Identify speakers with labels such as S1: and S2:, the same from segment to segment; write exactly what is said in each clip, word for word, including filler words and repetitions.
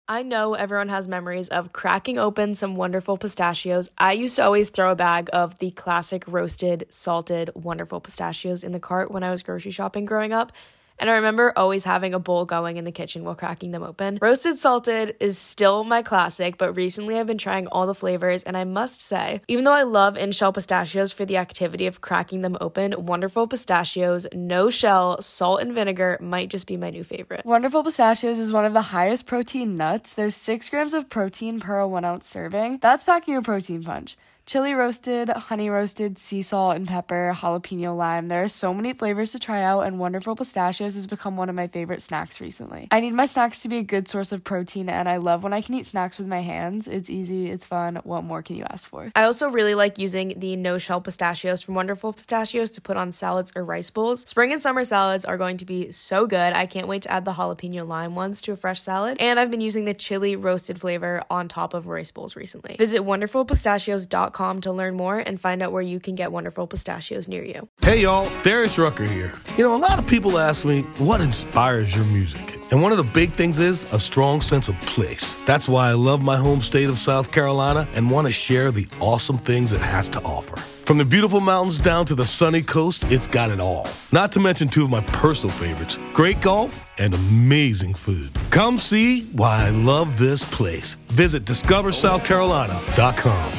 S1: I know everyone has memories of cracking open some wonderful pistachios. I used to always throw a bag of the classic roasted, salted, wonderful pistachios in the cart when I was grocery shopping growing up. And I remember always having a bowl going in the kitchen while cracking them open. Roasted salted is still my classic, but recently I've been trying all the flavors, and I must say, even though I love in-shell pistachios for the activity of cracking them open, Wonderful Pistachios, no shell, salt and vinegar might just be my new favorite.
S2: Wonderful Pistachios is one of the highest protein nuts. There's six grams of protein per one ounce serving. That's packing a protein punch. Chili roasted, honey roasted, sea salt and pepper, jalapeno lime. There are so many flavors to try out, and Wonderful Pistachios has become one of my favorite snacks recently. I need my snacks to be a good source of protein, and I love when I can eat snacks with my hands. It's easy, it's fun. What more can you ask for?
S1: I also really like using the no-shell pistachios from Wonderful Pistachios to put on salads or rice bowls. Spring and summer salads are going to be so good. I can't wait to add the jalapeno lime ones to a fresh salad, and I've been using the chili roasted flavor on top of rice bowls recently. Visit wonderful pistachios dot com to learn more and find out where you can get Wonderful Pistachios near you.
S3: Hey y'all, Darius Rucker here. You know, a lot of people ask me, what inspires your music? And one of the big things is a strong sense of place. That's why I love my home state of South Carolina and want to share the awesome things it has to offer. From the beautiful mountains down to the sunny coast, it's got it all. Not to mention two of my personal favorites, great golf and amazing food. Come see why I love this place. Visit discover south carolina dot com.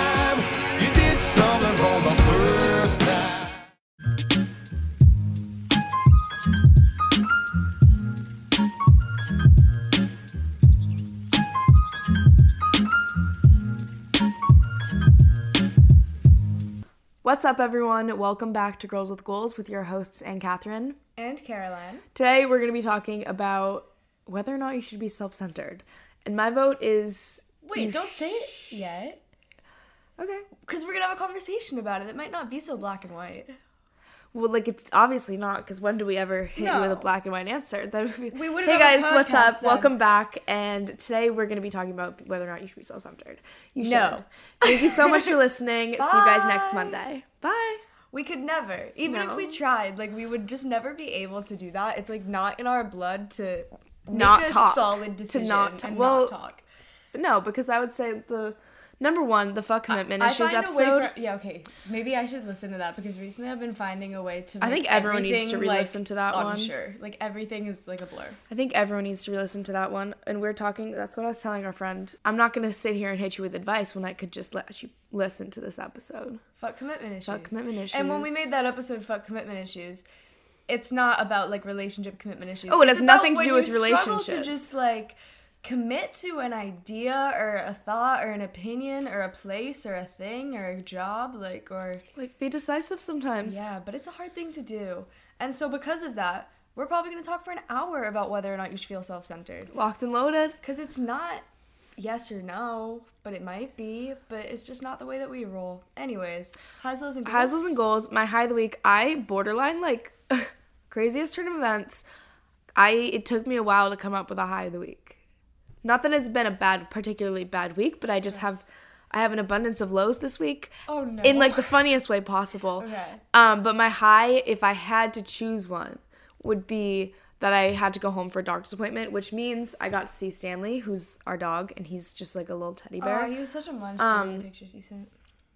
S1: What's up, everyone? Welcome back to Girls with Goals with your hosts, Anne Catherine
S2: and Caroline.
S1: Today, we're going to be talking about whether or not you should be self-centered. And my vote is...
S2: Wait, don't say it yet.
S1: Okay.
S2: Because we're going to have a conversation about it. It might not be so black and white.
S1: Well, like, it's obviously not, because when do we ever hit
S2: no.
S1: you with a black and white answer? That would be...
S2: We would
S1: Hey guys, what's up?
S2: Then.
S1: Welcome back, and today we're going to be talking about whether or not you should be self-centered. You should.
S2: No.
S1: Thank you so much for listening. See you guys next Monday. Bye.
S2: We could never. Even
S1: no.
S2: if we tried, like, we would just never be able to do that. It's, like, not in our blood to
S1: not
S2: make a
S1: talk.
S2: solid decision
S1: to not t-
S2: and
S1: well,
S2: not talk.
S1: No, because I would say the... Number one, the fuck commitment
S2: I,
S1: issues
S2: I find
S1: episode.
S2: A way for, yeah, okay. Maybe I should listen to that because recently I've been finding a way to make
S1: I think everyone needs to re-listen
S2: like,
S1: to that one.
S2: Unsure. Like, everything is like a blur.
S1: I think everyone needs to re-listen to that one. And we're talking, that's what I was telling our friend. I'm not going to sit here and hit you with advice when I could just let you listen to this episode.
S2: Fuck commitment issues.
S1: Fuck commitment issues.
S2: And when we made that episode, Fuck Commitment Issues, it's not about, like, relationship commitment issues.
S1: Oh, it
S2: it's
S1: has nothing to do with
S2: you
S1: relationships.
S2: To just, like... commit to an idea or a thought or an opinion or a place or a thing or a job, like, or...
S1: Like, be decisive sometimes.
S2: Yeah, but it's a hard thing to do. And so because of that, we're probably going to talk for an hour about whether or not you should feel self-centered.
S1: Locked and loaded.
S2: Because it's not yes or no, but it might be, but it's just not the way that we roll. Anyways, highs, lows, and goals.
S1: Highs, lows, and goals. My high of the week, I borderline, like, craziest turn of events. I It took me a while to come up with a high of the week. Not that it's been a bad, particularly bad week, but I just have, I have an abundance of lows this week.
S2: Oh, no.
S1: In, like, the funniest way possible.
S2: Okay.
S1: Um, but my high, if I had to choose one, would be that I had to go home for a doctor's appointment, which means I got to see Stanley, who's our dog, and he's just, like, a little teddy bear.
S2: Oh, he was such a munch
S1: um,
S2: in the pictures you sent.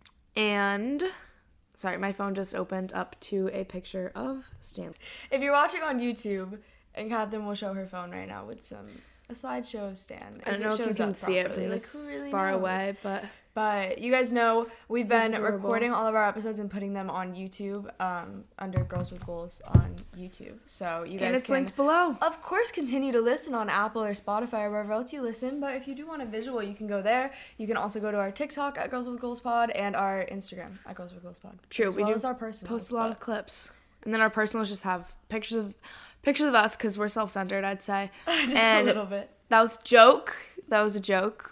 S1: And... Sorry, my phone just opened up to a picture of Stanley.
S2: If you're watching on YouTube, and Catherine will show her phone right now with some... a slideshow of Stan.
S1: I don't know if you can see it from this
S2: like, really
S1: far
S2: knows?
S1: away, but...
S2: But you guys know we've been
S1: adorable.
S2: recording all of our episodes and putting them on YouTube, um, under Girls with Goals on YouTube. So you guys
S1: and it's
S2: can,
S1: linked below.
S2: of course, continue to listen on Apple or Spotify or wherever else you listen. But if you do want a visual, you can go there. You can also go to our TikTok at Girls with Goals Pod and our Instagram at Girls with Goals Pod.
S1: True,
S2: as
S1: we
S2: well
S1: do
S2: as our personals,
S1: post a lot
S2: but...
S1: of clips. And then our personals just have pictures of pictures of us because we're self-centered, I'd say.
S2: just
S1: and
S2: a little bit.
S1: That was a joke. That was a joke.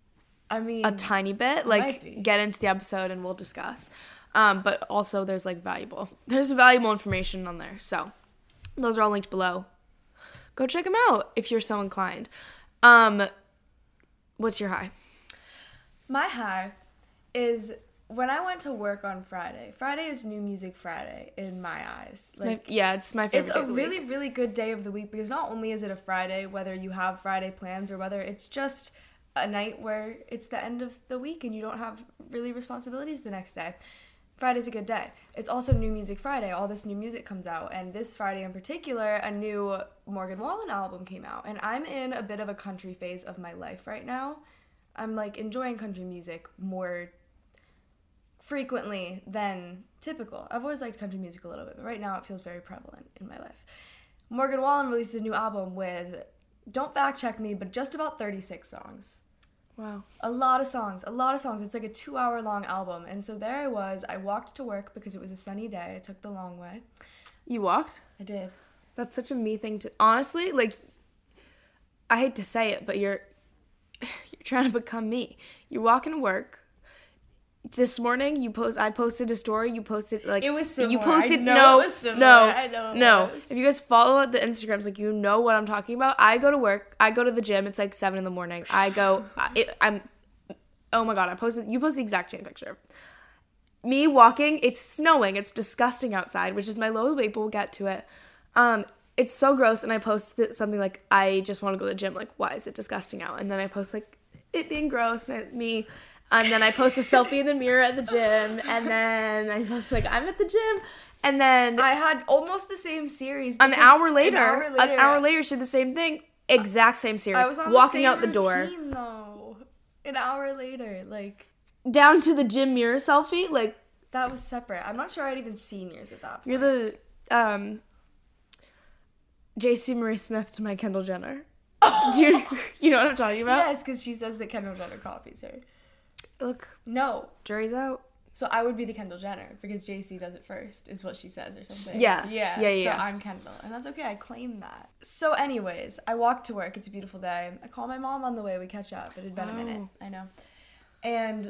S2: I mean,
S1: a tiny bit. Like, get into the episode and we'll discuss. Um, but also there's, like, valuable. There's valuable information on there. So those are all linked below. Go check them out if you're so inclined. Um, what's your high?
S2: My high is when I went to work on Friday, Friday is New Music Friday in my eyes. Like,
S1: my, yeah, it's my favorite.
S2: It's
S1: day
S2: a
S1: of the
S2: really,
S1: week.
S2: really good day of the week because not only is it a Friday, whether you have Friday plans or whether it's just a night where it's the end of the week and you don't have really responsibilities the next day. Friday's a good day. It's also New Music Friday. All this new music comes out. And this Friday in particular, a new Morgan Wallen album came out. And I'm in a bit of a country phase of my life right now. I'm, like, enjoying country music more frequently than typical. I've always liked country music a little bit, but right now it feels very prevalent in my life. Morgan Wallen released a new album with, don't fact check me, but just about thirty-six songs.
S1: Wow.
S2: A lot of songs, a lot of songs. It's like a two hour long album. And so there I was. I walked to work because it was a sunny day. I took the long way.
S1: You walked?
S2: I did.
S1: That's such a me thing to... Honestly, like, I hate to say it, but you're you're trying to become me. You walk into work. This morning, you post. I posted a story. You posted like
S2: It was similar.
S1: You posted
S2: I know
S1: no,
S2: it was similar.
S1: no,
S2: I know it
S1: no.
S2: was.
S1: If you guys follow the Instagrams, like you know what I'm talking about. I go to work. I go to the gym. It's like seven in the morning. I go. I, it, I'm. Oh my god! I posted. You posted the exact same picture. Me walking. It's snowing. It's disgusting outside, which is my low week. But we'll get to it. Um, it's so gross. And I posted something like, I just want to go to the gym. Like, why is it disgusting out? And then I post like it being gross and I, me. And then I post a selfie in the mirror at the gym. And then I post like, I'm at the gym. And then
S2: I had almost the same series.
S1: an
S2: because
S1: hour later,
S2: an hour later,
S1: an hour later, she did the same thing. Exact same series.
S2: I was on
S1: walking
S2: the same
S1: out the door.
S2: routine, though. An hour later, like,
S1: Down to the gym mirror selfie. Like,
S2: that was separate. I'm not sure I'd even seen yours at that point.
S1: you're the um, J C Marie Smith to my Kendall Jenner. Do you, you know what I'm talking about?
S2: Yes, because she says that Kendall Jenner copies her.
S1: Look,
S2: No.
S1: jury's out.
S2: So I would be the Kendall Jenner because J C does it first, is what she says or something.
S1: Yeah.
S2: Yeah.
S1: Yeah, yeah,
S2: So
S1: yeah.
S2: I'm Kendall, and that's okay. I claim that. So anyways, I walk to work. It's a beautiful day. I call my mom on the way. We catch up. It had been a minute.
S1: Wow.
S2: I know. And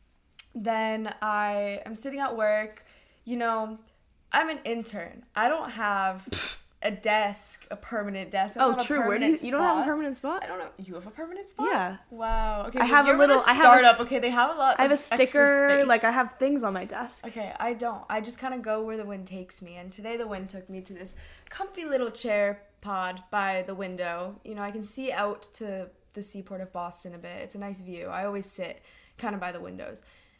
S2: then I am sitting at work. You know, I'm an intern. I don't have a desk, a permanent desk. I don't
S1: Oh,
S2: have a
S1: true. Where do you?
S2: permanent
S1: You don't have a
S2: spot.
S1: permanent spot?
S2: I don't know. You have a permanent spot?
S1: Yeah.
S2: Wow. Okay.
S1: I
S2: well,
S1: have a
S2: you're with
S1: little- I have a
S2: startup.
S1: s-
S2: okay. They have a lot.
S1: I have a
S2: of extra
S1: sticker.
S2: space.
S1: Like I have things on my desk.
S2: Okay, I don't. I just kind of go where the wind takes me. And today the wind took me to this comfy little chair pod by the window. You know, I can see out to the seaport of Boston a bit. It's a nice view. I always sit kind of by the windows.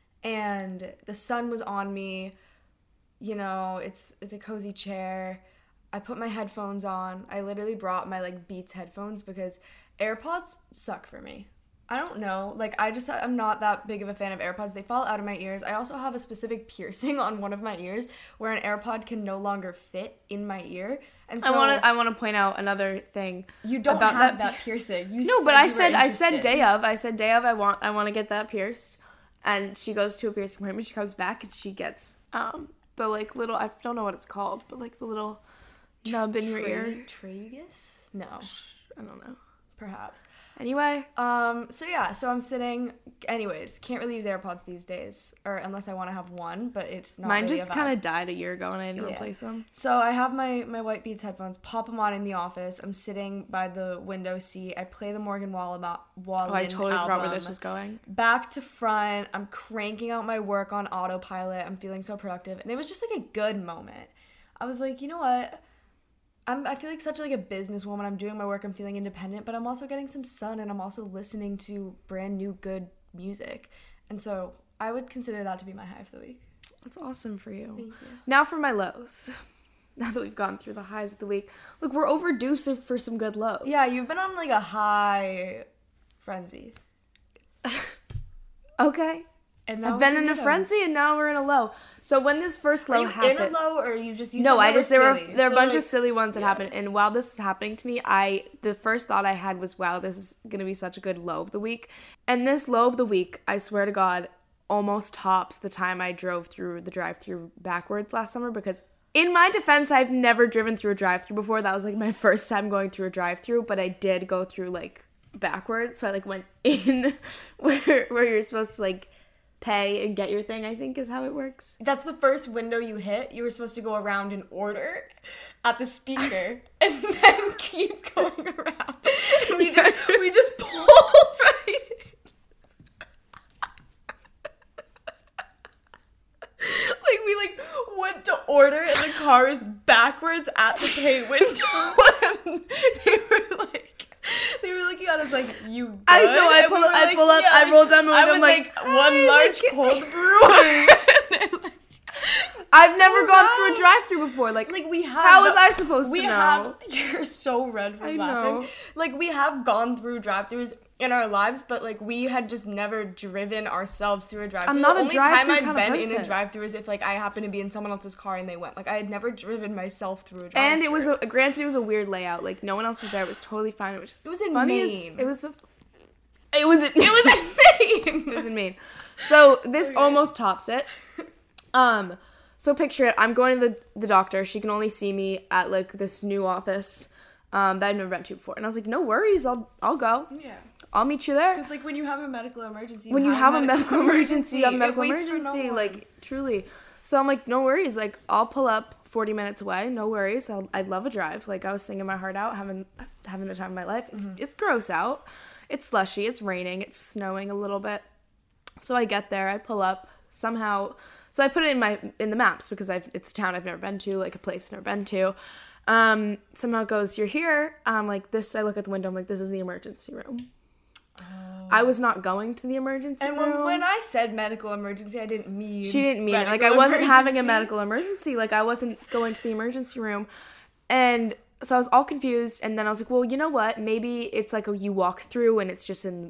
S2: And the sun was on me. You know, it's it's a cozy chair. I put my headphones on. I literally brought my like Beats headphones because AirPods suck for me. I don't know. Like, I just, I'm not that big of a fan of AirPods. They fall out of my ears. I also have a specific piercing on one of my ears where an AirPod can no longer fit in my ear. And so
S1: I want to. I want to point out another thing.
S2: you don't
S1: about
S2: have
S1: that
S2: that, piercing. You
S1: No, but I
S2: you were
S1: said I said
S2: interested.
S1: day of. I said day of. I want I want to get that pierced, and she goes to a piercing appointment. She comes back and she gets um the like little I don't know what it's called, but like the little nub in your ear.
S2: Tragus? No,
S1: I don't know.
S2: perhaps.
S1: Anyway,
S2: Um, so yeah, so I'm sitting, anyways, can't really use AirPods these days, or unless I want to have one, but it's not
S1: mine
S2: really
S1: just
S2: a
S1: kind
S2: vibe.
S1: of died a year ago, and I didn't
S2: Yeah.
S1: replace them.
S2: So I have my, my White Beats headphones, pop them on in the office. I'm sitting by the window seat. I play the Morgan Wallen, Wallen
S1: Oh, I totally
S2: album.
S1: forgot where this was going.
S2: Back to front. I'm cranking out my work on autopilot. I'm feeling so productive. And it was just like a good moment. I was like, you know what? I'm, I feel like such like a businesswoman. I'm doing my work. I'm feeling independent, but I'm also getting some sun and I'm also listening to brand new good music. And so I would consider that to be my high of the week.
S1: That's awesome for you.
S2: Thank you.
S1: Now for my lows. Now that we've gone through the highs of the week, look, we're overdue so- for some good lows.
S2: Yeah, you've been on like a high frenzy.
S1: Okay.
S2: And
S1: I've been in a frenzy and now we're in a low. So when this first low
S2: Are you
S1: happened,
S2: in a low or you just you
S1: no,
S2: said
S1: I
S2: they
S1: just there were
S2: silly.
S1: there are a
S2: So,
S1: bunch
S2: like,
S1: of silly ones that
S2: yeah.
S1: happened, and while this was happening to me, I the first thought I had was, wow, this is gonna be such a good low of the week. And this low of the week, I swear to God, almost tops the time I drove through the drive-through backwards last summer, because in my defense, I've never driven through a drive-through before. That was like my first time going through a drive-through, but I did go through like backwards. So I like went in where where you're supposed to like pay and get your thing, I think is how it works.
S2: That's the first window you hit. You were supposed to go around in order at the speaker and then keep going around. And we just we just pulled right in.
S4: cars backwards at the pay window. They were like, they were looking at us like, you good?
S2: I know, I
S4: And
S2: pull
S4: we
S2: up,
S4: were
S2: I
S4: like,
S2: pull up,
S4: yeah,
S2: I
S4: like,
S2: roll down my
S4: I
S2: window,
S4: would
S2: I'm like,
S4: like, one
S2: "Hi,"
S4: large
S2: like-
S4: cold brew. And they're like,
S2: I've never
S4: Oh,
S2: gone
S4: wow.
S2: through a drive-through before. Like,
S4: like we have.
S2: how was
S4: no-
S2: I supposed
S4: we
S2: to know?
S4: have. You're so red from
S2: I
S4: laughing.
S2: know.
S4: Like we have gone through drive-throughs in our lives, but like we had just never driven ourselves through a drive-through.
S2: I'm not
S4: the
S2: a
S4: only time
S2: drive-through
S4: I'd
S2: kind of
S4: been in
S2: person.
S4: a drive-through is if like I happened to be in someone else's car and they went. Like I had never driven myself through a drive-through.
S2: And it was a granted, it was a weird layout. Like no one else was there. It was totally fine. It was just
S4: It was in
S2: funny as-
S4: Maine.
S2: It was. A, it was. It
S4: It was in Maine.
S2: It was in Maine. So this
S4: Okay.
S2: almost tops it. Um, so picture it. I'm going to the, the doctor. She can only see me at like this new office um, that I've never been to before. And I was like, no worries. I'll I'll go.
S4: Yeah.
S2: I'll meet you there.
S4: Because like when you have a medical emergency,
S2: When you have a medical emergency, you have a
S4: it
S2: medical
S4: waits for no
S2: emergency.
S4: one.
S2: Like truly. So I'm like, no worries. Like I'll pull up forty minutes away. No worries. I'll, I'd love a drive. Like I was singing my heart out, having having the time of my life. It's
S4: Mm-hmm.
S2: it's gross out. It's slushy. It's raining. It's snowing a little bit. So I get there. I pull up somehow. So I put it in my in the maps because I've it's a town I've never been to, like a place I've never been to. Um, somehow it goes, you're here. I'm like this. I look at the window. I'm like, this is the emergency room. I was not going to the emergency
S4: And
S2: room.
S4: when, when I said medical emergency, I didn't mean
S2: She didn't mean it. Like, I
S4: medical
S2: wasn't having a
S4: emergency.
S2: medical emergency. Like, I wasn't going to the emergency room. And so I was all confused. And then I was like, well, you know what? Maybe it's like a, you walk through and it's just in...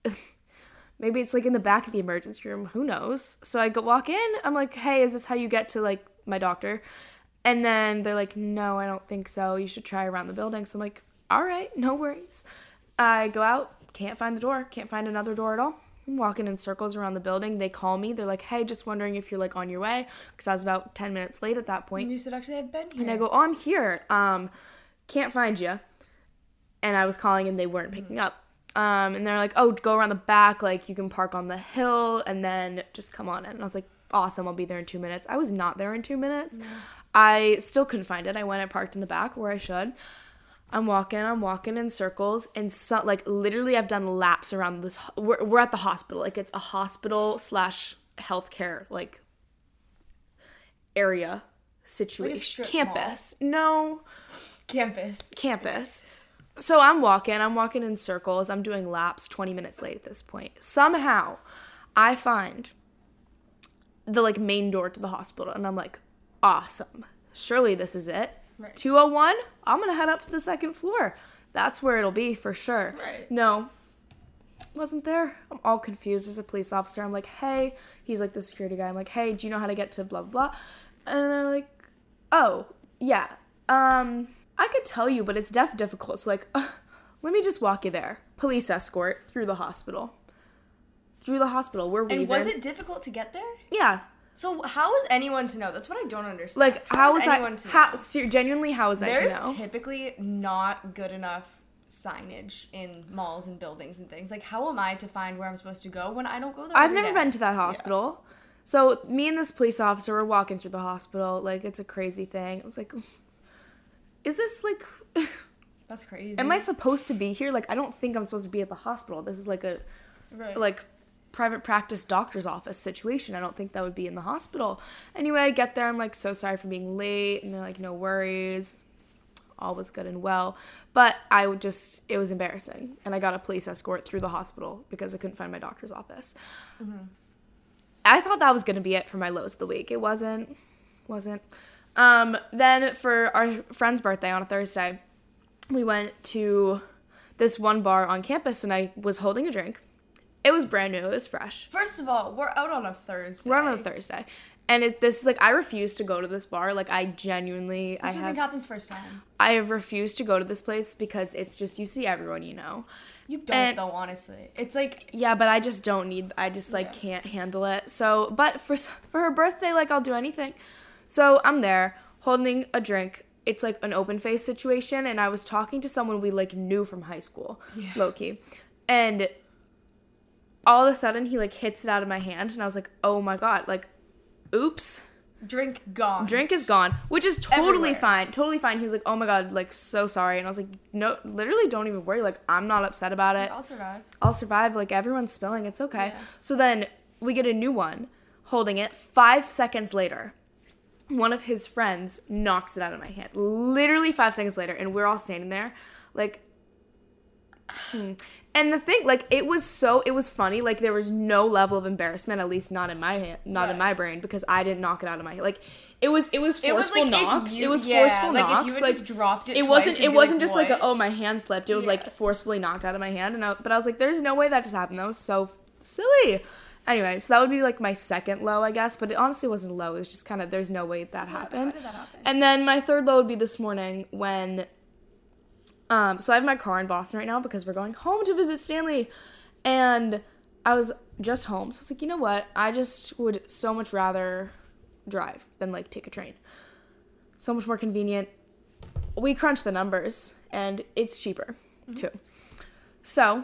S2: maybe it's like in the back of the emergency room. Who knows? So I go walk in. I'm like, hey, is this how you get to, like, my doctor? And then they're like, no, I don't think so. You should try around the building. So I'm like, all right, no worries. I go out. Can't find the door. Can't find another door at all. I'm walking in circles around the building. They call me. They're like, hey, just wondering if you're, like, on your way. Because I was about ten minutes late at that point.
S4: And you said, actually, I've been here.
S2: And I go, oh, I'm here. Um, can't find you. And I was calling and they weren't picking up. Um, and they're like, oh, go around the back. Like, you can park on the hill and then just come on in. And I was like, awesome. I'll be there in two minutes. I was not there in two minutes. No. I still couldn't find it. I went and parked in the back where I should. I'm walking, I'm walking in circles, and so, like, literally I've done laps around this, we're, we're at the hospital, like, it's a hospital slash healthcare, like, area situation,
S4: strip
S2: campus, no,
S4: Campus.
S2: campus, so I'm walking, I'm walking in circles, I'm doing laps, twenty minutes late at this point, somehow, I find the, like, main door to the hospital, and I'm like, awesome, surely this is it.
S4: Right.
S2: two oh one, I'm going to head up to the second floor. That's where it'll be for sure.
S4: Right.
S2: No, wasn't there. I'm all confused. There's a police officer. I'm like, hey. He's like the security guy. I'm like, hey, do you know how to get to blah, blah, blah? And they're like, oh, yeah. Um, I could tell you, but it's def difficult. So, like, uh, let me just walk you there. Police escort through the hospital. Through the hospital. We're leaving.
S4: And was it difficult to get there?
S2: Yeah.
S4: So how is anyone to know? That's what I don't understand.
S2: Like, how
S4: is
S2: is
S4: anyone
S2: I,
S4: to
S2: how,
S4: know?
S2: ser- genuinely, how is I
S4: There's
S2: to know?
S4: typically not good enough signage in malls and buildings and things. Like, how am I to find where I'm supposed to go when I don't go there?
S2: I've
S4: every
S2: never
S4: day?
S2: been to that hospital. So me and this police officer were walking through the hospital. Like, it's a crazy thing. I was like, is this like,
S4: That's crazy.
S2: am I supposed to be here? Like, I don't think I'm supposed to be at the hospital. This is like a,
S4: right.
S2: like, private practice doctor's office situation. I don't think that would be in the hospital. Anyway, I get there. I'm like, so sorry for being late. And they're like, no worries. All was good and well. But I would just, it was embarrassing. And I got a police escort through the hospital because I couldn't find my doctor's office. Mm-hmm. I thought that was going to be it for my lows of the week. It wasn't. Wasn't. Um, then for our friend's birthday on a Thursday, we went to this one bar on campus and I was holding a drink. It was brand new. It was fresh.
S4: First of all, we're out on a Thursday.
S2: We're on a Thursday. And it, this, like, I refuse to go to this bar. Like, I genuinely,
S4: This
S2: I
S4: was
S2: have,
S4: in Catherine's first time.
S2: I have refused to go to this place because it's just, you see everyone you know.
S4: You don't,
S2: And-
S4: though, honestly. It's like,
S2: Yeah, but I just don't need, I just, like,
S4: Yeah.
S2: can't handle it. So, but for for her birthday, like, I'll do anything. So, I'm there, holding a drink. It's, like, an open face situation, and I was talking to someone we, like, knew from high school,
S4: Yeah.
S2: low-key. And all of a sudden, he, like, hits it out of my hand, and I was like, oh, my God, like, oops.
S4: drink gone.
S2: Drink is gone, which is totally
S4: Everywhere.
S2: fine. Totally fine. He was like, oh my God, like, so sorry. And I was like, no, literally don't even worry. Like, I'm not upset about it.
S4: I'll survive.
S2: I'll survive. Like, everyone's spilling. It's okay.
S4: Yeah.
S2: So then we get a new one, holding it. Five seconds later,
S1: one of his friends knocks it out of my hand. Literally five seconds later, and we're all standing there, like, hmm. And the thing, like, it was so, it was funny. Like, there was no level of embarrassment, at least not in my hand, not right. in my brain, because I didn't knock it out of my hand. Like, it was, it was forceful it was like knocks. You, it was yeah, forceful
S4: like
S1: knocks.
S4: If you
S1: like,
S4: just dropped it,
S1: it wasn't, it wasn't
S4: like,
S1: just
S4: what?
S1: like, a, oh, my hand slipped. It was yeah. like forcefully knocked out of my hand. And I, but I was like, there's no way that just happened. That was so silly. Anyway, so that would be like my second low, I guess. But it honestly wasn't low. It was just kind of, there's no way that
S4: so
S1: happened.
S4: How did that happen?
S1: And then my third low would be this morning when, um, so I have my car in Boston right now because we're going home to visit Stanley. And I was just home, so I was like, you know what? I just would so much rather drive than, like, take a train. So much more convenient. We crunched the numbers, and it's cheaper, mm-hmm. too. So,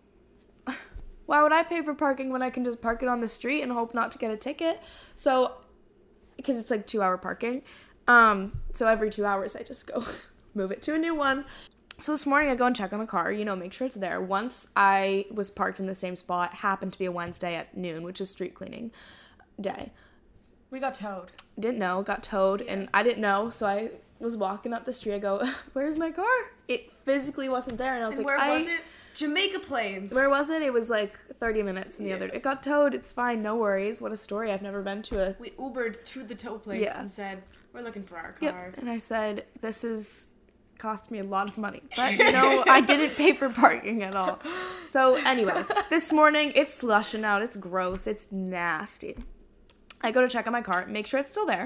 S1: why would I pay for parking when I can just park it on the street and hope not to get a ticket? So, because it's, like, two-hour parking. Um, so every two hours, I just go move it to a new one. So this morning I go and check on the car, you know, make sure it's there. Once I was parked in the same spot, happened to be a Wednesday at noon, which is street cleaning day.
S4: We got towed.
S1: Didn't know, got towed,
S4: yeah.
S1: and I didn't know, so I was walking up the street. I go, where's my car? It physically wasn't there, and I was
S4: and
S1: like,
S4: where
S1: I...
S4: was it? Jamaica Plains.
S1: Where was it? It was like thirty minutes in the
S4: yeah.
S1: other day. It got towed, it's fine, no worries. What a story, I've never been to a...
S4: We Ubered to the tow place yeah. and said, we're looking for our car.
S1: Yep. And I said, this is... cost me a lot of money, but you know, I didn't pay for parking at all. So anyway, this morning it's slushing out, it's gross, it's nasty. I go to check on my car, make sure it's still there,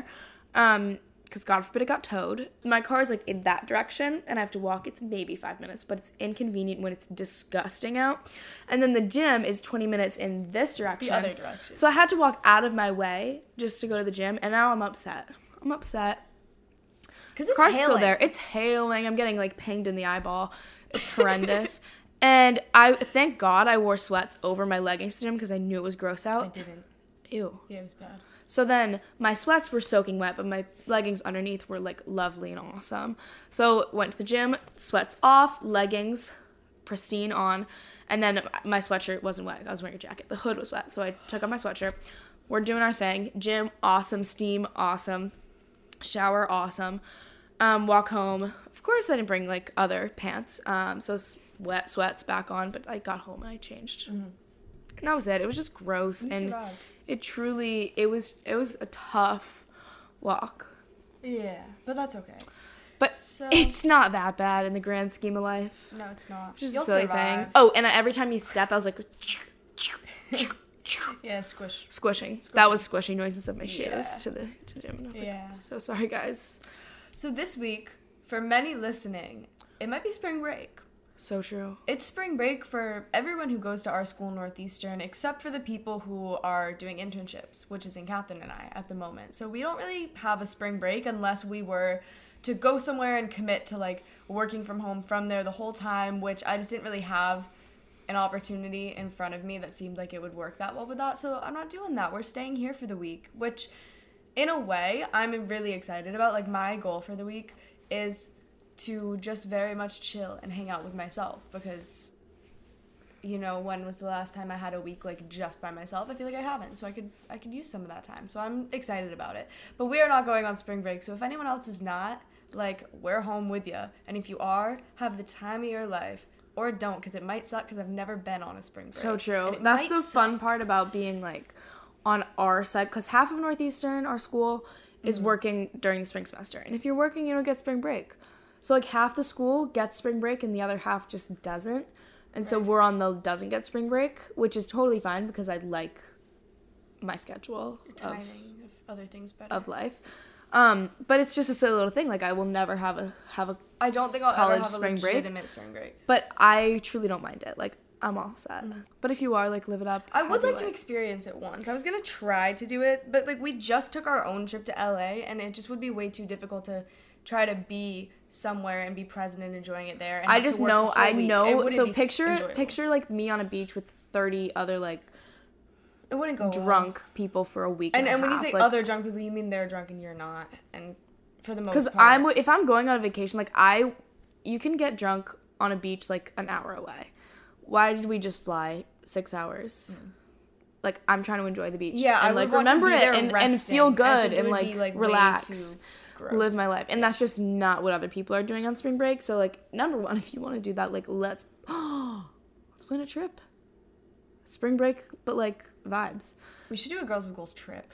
S1: um because God forbid it got towed. My car is like in that direction and I have to walk. It's maybe five minutes, but it's inconvenient when it's disgusting out. And then the gym is twenty minutes in this direction,
S4: the other direction,
S1: so I had to walk out of my way just to go to the gym, and now I'm upset I'm upset
S4: Because it's
S1: car's
S4: hailing.
S1: still there. It's hailing. I'm getting, like, pinged in the eyeball. It's horrendous. And I, thank God I wore sweats over my leggings to gym because I knew it was gross out.
S4: I didn't.
S1: Ew.
S4: Yeah, it was bad.
S1: So then my sweats were soaking wet, but my leggings underneath were, like, lovely and awesome. So went to the gym, sweats off, leggings pristine on, and then my sweatshirt wasn't wet. I was wearing a jacket. The hood was wet, so I took off my sweatshirt. We're doing our thing. Gym, awesome. Steam, awesome. Shower, awesome. Um, walk home. Of course, I didn't bring, like, other pants. Um, so it's wet sweats back on, but I got home and I changed. Mm-hmm. And that was it. It was just gross.
S4: You
S1: and
S4: survived.
S1: It truly, it was, it was a tough walk.
S4: Yeah, but that's okay.
S1: But
S4: so,
S1: it's not that bad in the grand scheme of life.
S4: No, it's not.
S1: Just
S4: You'll
S1: a silly
S4: survive.
S1: thing. Oh, and every time you step, I was like...
S4: yeah, squish.
S1: Squishing.
S4: Squishing.
S1: That was squishing noises of my shoes
S4: yeah.
S1: to the to the gym. And I was
S4: yeah.
S1: like, so sorry, guys.
S4: So this week, for many listening, it might be spring break.
S1: So true.
S4: It's spring break for everyone who goes to our school, Northeastern, except for the people who are doing internships, which is in Catherine and I at the moment. So we don't really have a spring break unless we were to go somewhere and commit to, like, working from home from there the whole time, which I just didn't really have an opportunity in front of me that seemed like it would work that well with that. So I'm not doing that. We're staying here for the week, which in a way I'm really excited about. Like, my goal for the week is to just very much chill and hang out with myself, because, you know, when was the last time I had a week, like, just by myself? I feel like I haven't, so I could I could use some of that time. So I'm excited about it. But we are not going on spring break, so if anyone else is not, like, we're home with you. And if you are, have the time of your life. Or don't, because it might suck, because I've never been on a spring break.
S1: So true. That's the
S4: suck.
S1: fun part about being, like, on our side, because half of Northeastern, our school, is mm-hmm. working during the spring semester. And if you're working, you don't get spring break. So, like, half the school gets spring break and the other half just doesn't. And right. so we're on the doesn't get spring break, which is totally fine because I like my schedule
S4: the timing of, of other things better.
S1: Of life. Um, but it's just a silly little thing. Like, I will never have a have a
S4: I don't think I'll
S1: college
S4: ever have
S1: spring
S4: a legitimate break. spring break.
S1: But I truly don't mind it. Like, I'm all set. Mm. But if you are, like, live it up.
S4: I would like
S1: way.
S4: to experience it once. I was gonna try to do it, but, like, we just took our own trip to L A, and it just would be way too difficult to try to be somewhere and be present and enjoying it there. And
S1: I just know, I know. So picture,
S4: enjoyable.
S1: picture like me on a beach with thirty other like.
S4: It wouldn't go
S1: drunk
S4: well.
S1: people for a week.
S4: And
S1: and,
S4: and when
S1: half.
S4: you say
S1: like,
S4: other drunk people, you mean they're drunk and you're not. And for the most
S1: part, because I'm if I'm going on a vacation, like I, you can get drunk on a beach like an hour away. Why did we just fly six hours? like, I'm trying to enjoy the beach.
S4: Yeah,
S1: and
S4: I
S1: like
S4: would want to
S1: remember
S4: be
S1: it
S4: there
S1: and, and
S4: resting.
S1: feel
S4: I
S1: good
S4: think it
S1: and
S4: would
S1: like,
S4: be, like, way
S1: relax,
S4: too gross.
S1: live my life. And that's just not what other people are doing on spring break. So like, number one, if you want to do that, like, let's let's plan a trip. Spring break, but like vibes.
S4: We should do a Girls with Goals trip.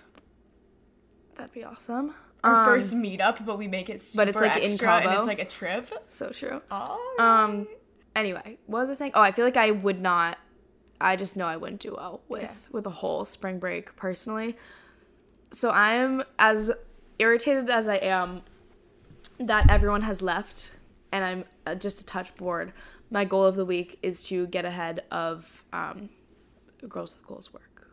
S1: That'd be awesome.
S4: Our
S1: Um,
S4: first meetup, but we make it super
S1: but it's, like, in
S4: extra and
S1: Cabo.
S4: it's like a trip.
S1: So true.
S4: Oh.
S1: Um. Anyway, what was I saying? Oh, I feel like I would not. I just know I wouldn't do well with
S4: Yeah.
S1: with a whole spring break personally. So I'm as irritated as I am that everyone has left, and I'm uh, just a touch bored. My goal of the week is to get ahead of um, Girls with Goals work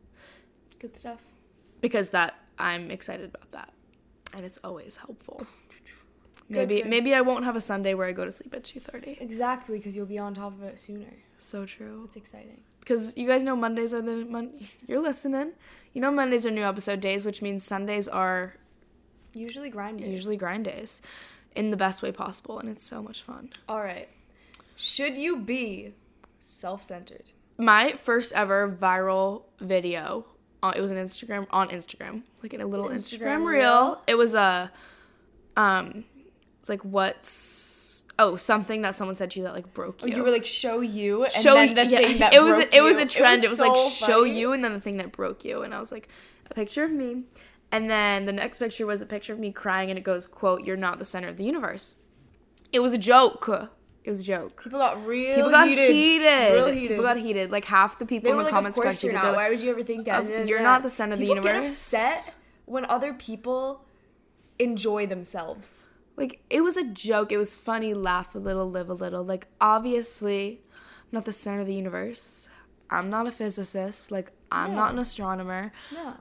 S4: Good stuff.
S1: because that I'm excited about that, and it's always helpful.
S4: Good,
S1: Maybe
S4: good.
S1: maybe I won't have a Sunday where I go to sleep at two thirty.
S4: Exactly, because you'll be on top of it sooner.
S1: So true.
S4: It's exciting.
S1: Because you guys know Mondays are the mon- you're listening. You know Mondays are new episode days, which means Sundays are
S4: Usually grind days.
S1: usually grind days, in the best way possible, and it's so much fun.
S4: All right. Should you be self-centered?
S1: My first ever viral video, uh, it was an Instagram on Instagram, like in a little Instagram,
S4: Instagram
S1: reel.
S4: reel?
S1: It was a, um, it's like what's oh something that someone said to you that like broke
S4: Oh,
S1: you.
S4: you were like, show you, and
S1: show
S4: then the
S1: yeah,
S4: thing that
S1: it was
S4: broke
S1: it was
S4: you.
S1: a trend. It was, like
S4: so
S1: show
S4: funny.
S1: you, and then the thing that broke you, and I was like a picture of me, and then the next picture was a picture of me crying, and it goes, quote, "You're not the center of the universe." It was a joke. It was a joke.
S4: People got real
S1: People got
S4: heated.
S1: heated.
S4: Real heated.
S1: People got heated. Like half the people
S4: They
S1: in
S4: were
S1: the
S4: like,
S1: comments
S4: of course
S1: got
S4: you're
S1: heated.
S4: not.
S1: They're
S4: Why
S1: like,
S4: would you ever think that?
S1: Of- you're not the center of the
S4: People get
S1: universe.
S4: upset when other people enjoy themselves.
S1: Like, it was a joke. It was funny. Laugh a little, live a little. Like, obviously, I'm not the center of the universe. I'm not a physicist. Like, I'm
S4: No.
S1: not an astronomer.
S4: No.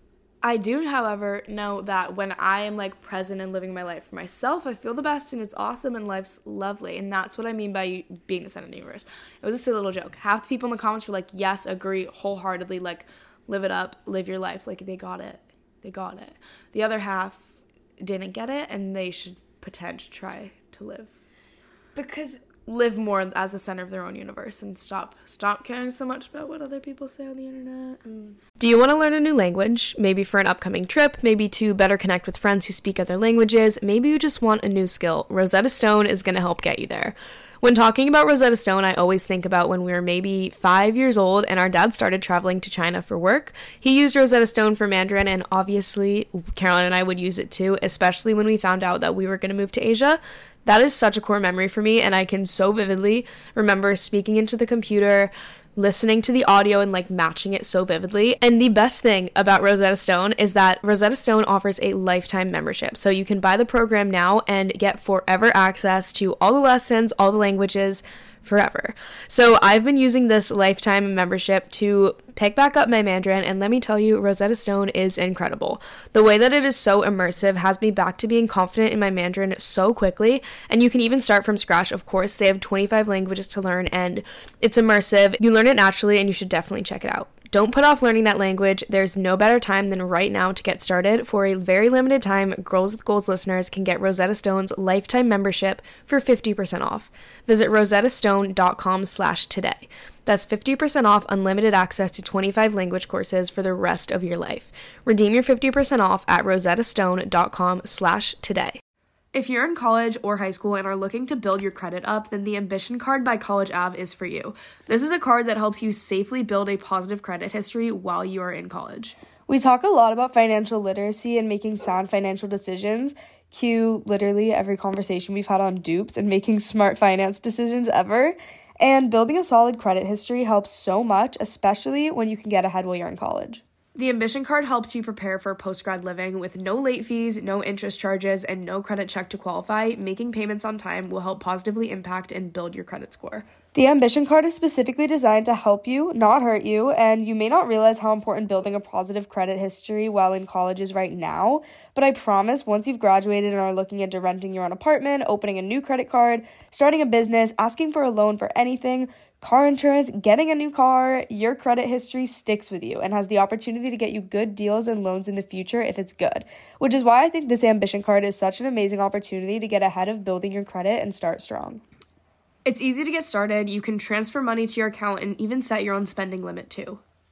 S1: I do, however, know that when I am, like, present and living my life for myself, I feel the best and it's awesome and life's lovely. And that's what I mean by being the center of the universe. It was just a little joke. Half the people in the comments were like, yes, agree wholeheartedly. Like, live it up, live your life. Like, they got it. They got it. The other half didn't get it, and they should potentially try to live.
S4: Because
S1: Live more as the center of their own universe and stop stop caring so much about what other people say on the internet. Mm. Do you want to learn a new language? Maybe for an upcoming trip, maybe to better connect with friends who speak other languages, maybe you just want a new skill. Rosetta Stone is going to help get you there. When talking about Rosetta Stone, I always think about when we were maybe five years old and our dad started traveling to China for work. He used Rosetta Stone for Mandarin, and obviously Caroline and I would use it too, especially when we found out that we were going to move to Asia. That is such a core memory for me, and I can so vividly remember speaking into the computer, listening to the audio, and like matching it so vividly. And the best thing about Rosetta Stone is that Rosetta Stone offers a lifetime membership. So you can buy the program now and get forever access to all the lessons, all the languages, forever. So I've been using this lifetime membership to pick back up my Mandarin, and let me tell you, Rosetta Stone is incredible. The way that it is so immersive has me back to being confident in my Mandarin so quickly, and you can even start from scratch. Of course, they have twenty-five languages to learn, and it's immersive. You learn it naturally, and you should definitely check it out. Don't put off learning that language. There's no better time than right now to get started. For a very limited time, Girls with Goals listeners can get Rosetta Stone's lifetime membership for fifty percent off. Visit rosettastone.com slash today. That's fifty percent off unlimited access to twenty-five language courses for the rest of your life. Redeem your fifty percent off at rosettastone.com slash today. If you're in college or high school and are looking to build your credit up, then the Ambition Card by College Ave is for you. This is a card that helps you safely build a positive credit history while you are in college.
S2: We talk a lot about financial literacy and making sound financial decisions. Cue literally every conversation we've had on dupes and making smart finance decisions ever. And building a solid credit history helps so much, especially when you can get ahead while you're in college.
S1: The Ambition Card helps you prepare for post-grad living with no late fees, no interest charges, and no credit check to qualify. Making payments on time will help positively impact and build your credit score.
S2: The Ambition Card is specifically designed to help you, not hurt you, and you may not realize how important building a positive credit history while in college is right now, but I promise once you've graduated and are looking into renting your own apartment, opening a new credit card, starting a business, asking for a loan for anything, car insurance, getting a new car, your credit history sticks with you and has the opportunity to get you good deals and loans in the future if it's good, which is why I think this Ambition Card is such an amazing opportunity to get ahead of building your credit and start strong.
S1: It's easy to get started. You can transfer money to your account and even set your own spending limit too.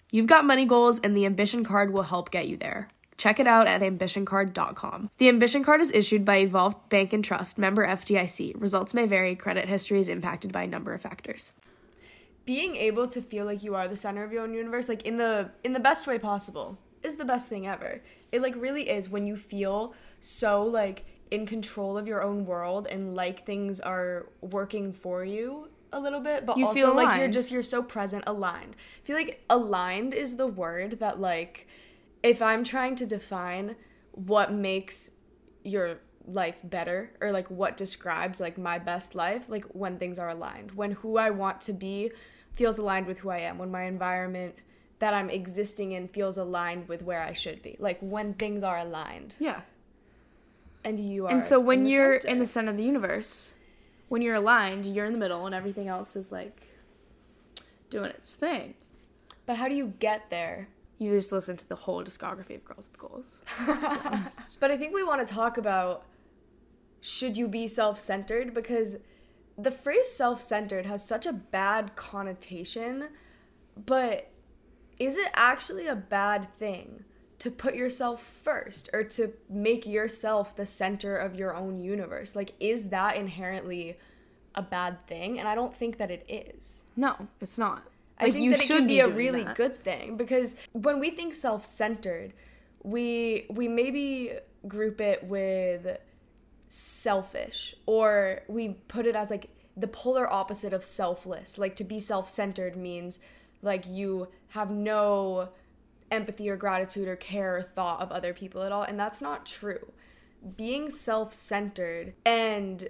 S1: You've got money goals, and the Ambition Card will help get you there. Check it out at ambition card dot com. The Ambition Card is issued by Evolved Bank and Trust, member F D I C. Results may vary. Credit history is impacted by a number of factors.
S4: Being able to feel like you are the center of your own universe, like in the in the best way possible, is the best thing ever. It like really is when you feel so like in control of your own world and like things are working for you a little bit, but
S1: you
S4: also
S1: feel
S4: like you're just you're so present, aligned. I feel like aligned is the word that, like, if I'm trying to define what makes your life better, or like what describes like my best life, like when things are aligned, when who I want to be feels aligned with who I am, when my environment that I'm existing in feels aligned with where I should be, like when things are aligned.
S1: Yeah.
S4: And you are
S1: And so when
S4: in the
S1: you're
S4: center.
S1: in the center of the universe, when you're aligned, you're in the middle and everything else is like doing its thing.
S4: But how do you get there?
S1: You just listen to the whole discography of Girls with Goals.
S4: But I think we want to talk about, should you be self-centered? Because the phrase self-centered has such a bad connotation, but is it actually a bad thing to put yourself first, or to make yourself the center of your own universe? Like, is that inherently a bad thing? And I don't think that it is.
S1: No, it's not.
S4: I
S1: Like,
S4: think
S1: you
S4: that it
S1: should
S4: can be,
S1: be
S4: a
S1: doing
S4: really
S1: that.
S4: good thing, because when we think self-centered, we we maybe group it with selfish, or we put it as like the polar opposite of selfless. Like, to be self-centered means like you have no empathy or gratitude or care or thought of other people at all, and that's not true. Being self-centered and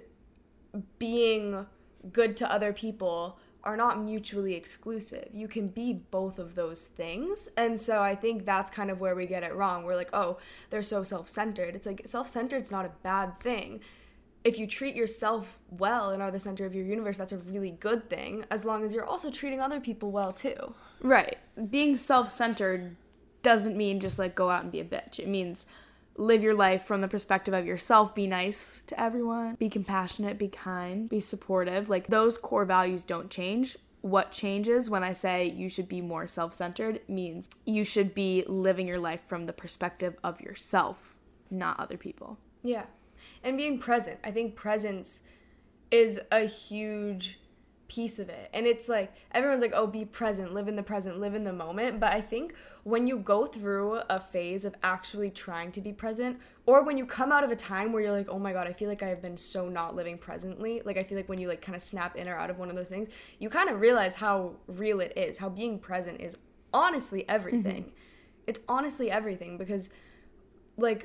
S4: being good to other people are not mutually exclusive. You can be both of those things. And so I think that's kind of where we get it wrong. We're like, oh, they're so self-centered. It's like, self-centered's not a bad thing. If you treat yourself well and are the center of your universe, that's a really good thing, as long as you're also treating other people well too.
S1: Right. Being self-centered doesn't mean just like go out and be a bitch. It means live your life from the perspective of yourself. Be nice to everyone. Be compassionate. Be kind. Be supportive. Like, those core values don't change. What changes when I say you should be more self-centered means you should be living your life from the perspective of yourself, not other people.
S4: Yeah. And being present. I think presence is a huge piece of it. And it's like, everyone's like, oh, be present, live in the present, live in the moment. But I think when you go through a phase of actually trying to be present, or when you come out of a time where you're like, oh my God, I feel like I have been so not living presently. Like, I feel like when you like kind of snap in or out of one of those things, you kind of realize how real it is, how being present is honestly everything. Mm-hmm. It's honestly everything, because like,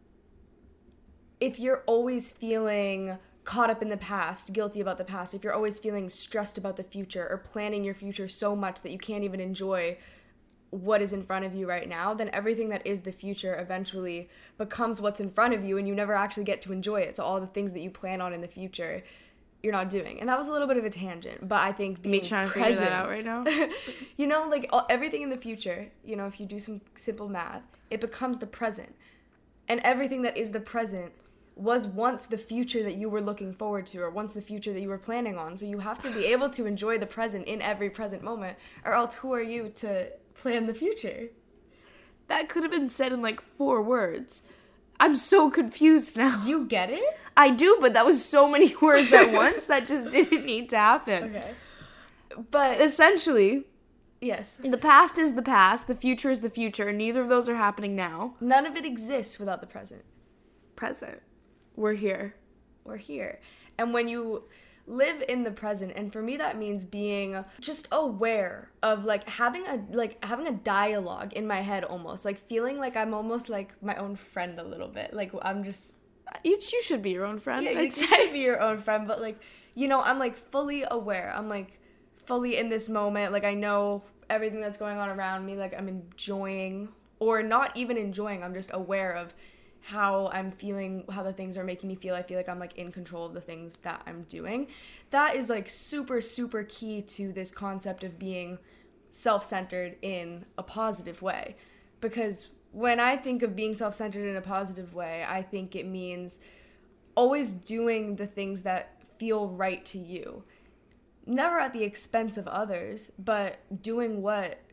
S4: if you're always feeling caught up in the past, guilty about the past, if you're always feeling stressed about the future, or planning your future so much that you can't even enjoy what is in front of you right now, then everything that is the future eventually becomes what's in front of you, and you never actually get to enjoy it. So all the things that you plan on in the future, you're not doing. And that was a little bit of a tangent, but I think being
S1: Me trying
S4: present,
S1: to figure that out right now.
S4: you know, like all, everything in the future, you know, if you do some simple math, it becomes the present. And everything that is the present was once the future that you were looking forward to, or once the future that you were planning on. So you have to be able to enjoy the present in every present moment, or else who are you to plan the future?
S1: That could have been said in like four words. I'm so confused now.
S4: Do you get it?
S1: I do, but that was so many words at once that just didn't need to happen.
S4: Okay. But
S1: essentially,
S4: yes,
S1: the past is the past, the future is the future, and neither of those are happening now.
S4: None of it exists without the present.
S1: Present. We're here.
S4: We're here. And when you live in the present, and for me that means being just aware of like having a like having a dialogue in my head, almost like feeling like I'm almost like my own friend a little bit. Like, I'm just
S1: you, you should be your own friend.
S4: Yeah, you, you should be your own friend, but like, you know, I'm like fully aware. I'm like fully in this moment. Like, I know everything that's going on around me. Like, I'm enjoying, or not even enjoying, I'm just aware of how I'm feeling, how the things are making me feel. I feel like I'm like in control of the things that I'm doing. That is like super, super key to this concept of being self-centered in a positive way. Because when I think of being self-centered in a positive way, I think it means always doing the things that feel right to you. Never at the expense of others, but doing what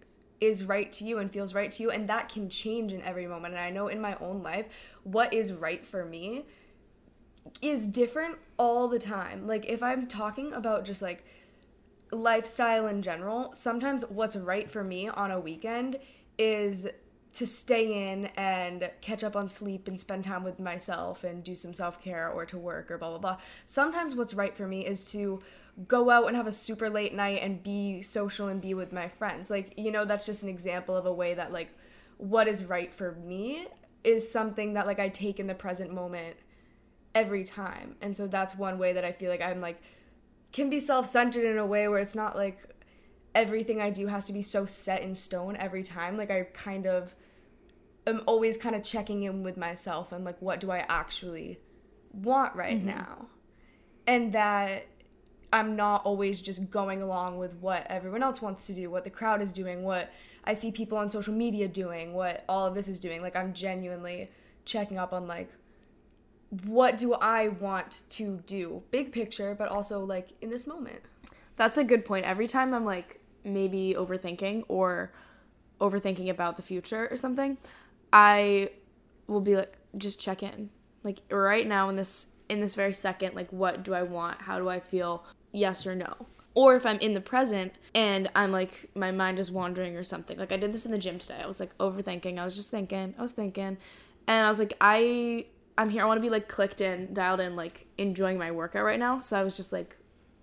S4: is right to you and feels right to you, and that can change in every moment. And I know in my own life, what is right for me is different all the time. Like, if I'm talking about just like lifestyle in general, sometimes what's right for me on a weekend is to stay in and catch up on sleep and spend time with myself and do some self-care, or to work, or blah blah blah. Sometimes what's right for me is to go out and have a super late night and be social and be with my friends. Like, you know, that's just an example of a way that like what is right for me is something that like I take in the present moment every time. And so that's one way that I feel like I'm like can be self-centered in a way where it's not like everything I do has to be so set in stone every time. Like, I kind of am always kind of checking in with myself and like, what do I actually want right mm-hmm. now? And that I'm not always just going along with what everyone else wants to do, what the crowd is doing, what I see people on social media doing, what all of this is doing. Like, I'm genuinely checking up on like, what do I want to do? Big picture, but also like in this moment.
S1: That's a good point. Every time I'm like maybe overthinking or overthinking about the future or something, I will be like, just check in. Like, right now in this in this very second, like, what do I want? How do I feel? Yes or no? Or if I'm in the present and I'm like, my mind is wandering or something. Like, I did this in the gym today. I was like overthinking. I was just thinking. I was thinking. And I was like, I... I'm here, I want to be, like, clicked in, dialed in, like, enjoying my workout right now. So I was just, like,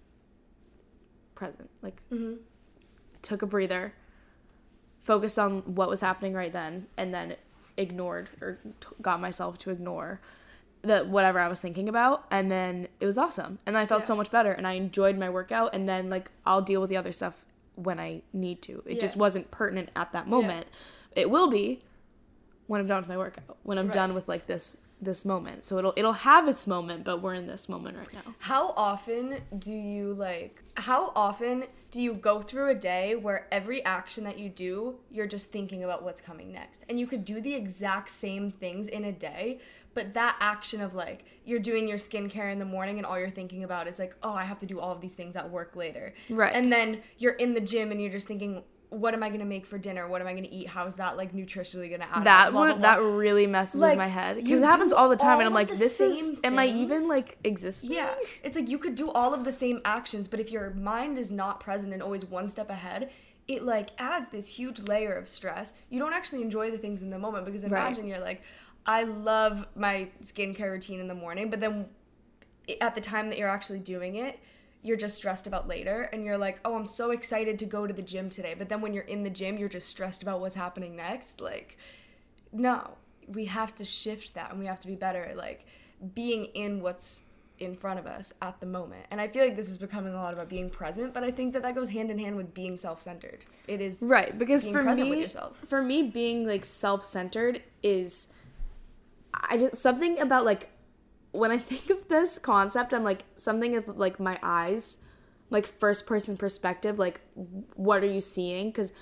S1: present. Like, mm-hmm. took a breather, focused on what was happening right then, and then ignored, or t- got myself to ignore the whatever I was thinking about. And then it was awesome. And I felt yeah. so much better, and I enjoyed my workout. And then, like, I'll deal with the other stuff when I need to. It yeah. just wasn't pertinent at that moment. Yeah. It will be when I'm done with my workout, when I'm right. done with, like, this... this moment. So it'll it'll have its moment, but we're in this moment right now.
S4: How often do you like how often do you go through a day where every action that you do, you're just thinking about what's coming next? And you could do the exact same things in a day, but that action of like you're doing your skincare in the morning and all you're thinking about is like, oh, I have to do all of these things at work later.
S1: Right.
S4: And then you're in the gym and you're just thinking, what am I going to make for dinner? What am I going to eat? How is that, like, nutritionally going to add
S1: that
S4: up? Blah, blah,
S1: blah.
S4: That
S1: really messes like, with my head. Because it happens all the time, and I'm like, this is, things. Am I even, like, existing?
S4: Yeah. It's like, you could do all of the same actions, but if your mind is not present and always one step ahead, it, like, adds this huge layer of stress. You don't actually enjoy the things in the moment, because imagine right. you're like, I love my skincare routine in the morning, but then at the time that you're actually doing it, you're just stressed about later, and you're like, oh, I'm so excited to go to the gym today. But then when you're in the gym, you're just stressed about what's happening next. Like, no, we have to shift that, and we have to be better at, like, being in what's in front of us at the moment. And I feel like this is becoming a lot about being present, but I think that that goes hand in hand with being self-centered. It is
S1: right, because
S4: being
S1: for
S4: present
S1: me,
S4: with yourself.
S1: For me, being, like, self-centered is, I just, something about, like, when I think of this concept, I'm like, something of, like, my eyes, like, first-person perspective, like, what are you seeing? Because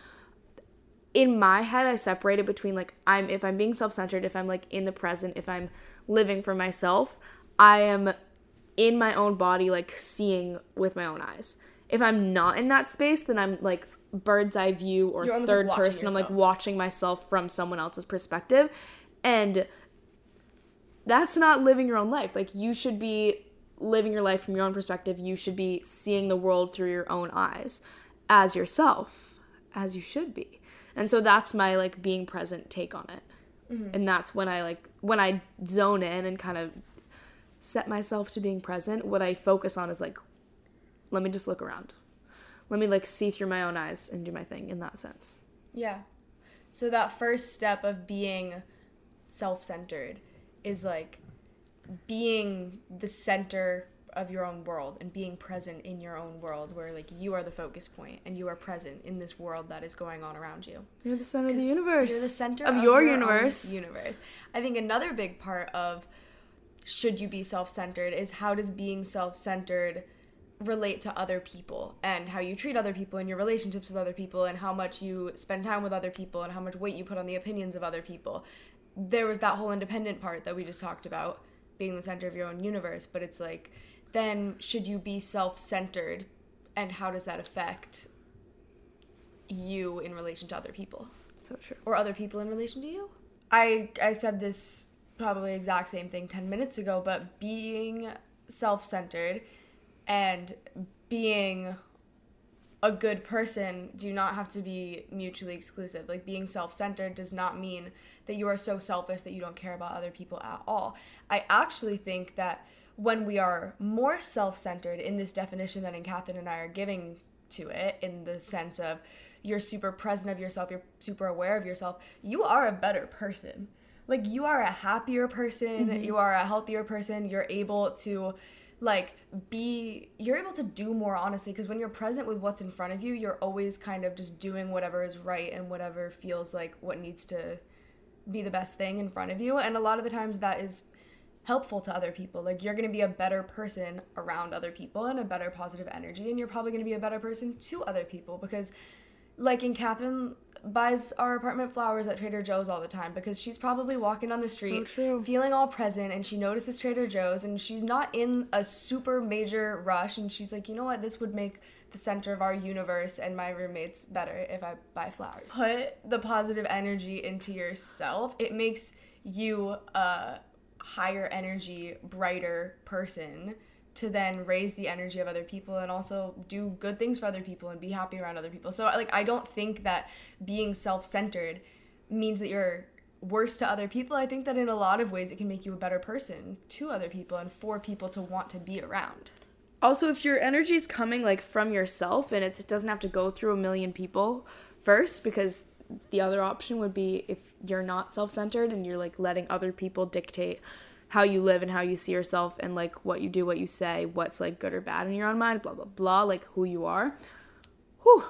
S1: in my head, I separate it between, like, I'm, if I'm being self-centered, if I'm, like, in the present, if I'm living for myself, I am in my own body, like, seeing with my own eyes. If I'm not in that space, then I'm, like, bird's eye view or third like person. Yourself. I'm, like, watching myself from someone else's perspective. And that's not living your own life. Like, you should be living your life from your own perspective. You should be seeing the world through your own eyes as yourself, as you should be. And so that's my, like, being present take on it. Mm-hmm. And that's when I, like, when I zone in and kind of set myself to being present, what I focus on is, like, let me just look around. Let me, like, see through my own eyes and do my thing in that sense.
S4: Yeah. So that first step of being self-centered is, like, being the center of your own world and being present in your own world where, like, you are the focus point and you are present in this world that is going on around you.
S1: You're the center of the universe.
S4: You're the center
S1: of,
S4: of
S1: your,
S4: your
S1: universe.
S4: universe. I think another big part of should you be self-centered is how does being self-centered relate to other people and how you treat other people in your relationships with other people and how much you spend time with other people and how much weight you put on the opinions of other people. There was that whole independent part that we just talked about, being the center of your own universe, but it's like, then should you be self-centered and how does that affect you in relation to other people.
S1: So true.
S4: Or other people in relation to you. I I said this probably exact same thing ten minutes ago, but being self-centered and being a good person do not have to be mutually exclusive. Like, being self-centered does not mean that you are so selfish that you don't care about other people at all. I actually think that when we are more self-centered in this definition that Catherine and I are giving to it, in the sense of you're super present of yourself, you're super aware of yourself, you are a better person. Like, you are a happier person, mm-hmm. you are a healthier person, you're able to like be you're able to do more, honestly, because when you're present with what's in front of you, you're always kind of just doing whatever is right and whatever feels like what needs to be the best thing in front of you. And a lot of the times that is helpful to other people. Like, you're going to be a better person around other people and a better positive energy, and you're probably going to be a better person to other people, because like in Catherine buys our apartment flowers at Trader Joe's all the time because she's probably walking on the street
S1: so
S4: feeling all present, and she notices Trader Joe's and she's not in a super major rush, and she's like, you know what, this would make the center of our universe and my roommates better if I buy flowers. Put the positive energy into yourself. It makes you a higher energy, brighter person to then raise the energy of other people and also do good things for other people and be happy around other people. So, like, I don't think that being self-centered means that you're worse to other people. I think that in a lot of ways it can make you a better person to other people and for people to want to be around.
S1: Also, if your energy is coming, like, from yourself and it doesn't have to go through a million people first, because the other option would be if you're not self-centered and you're, like, letting other people dictate how you live and how you see yourself and, like, what you do, what you say, what's, like, good or bad in your own mind, blah, blah, blah, like, who you are. Whew.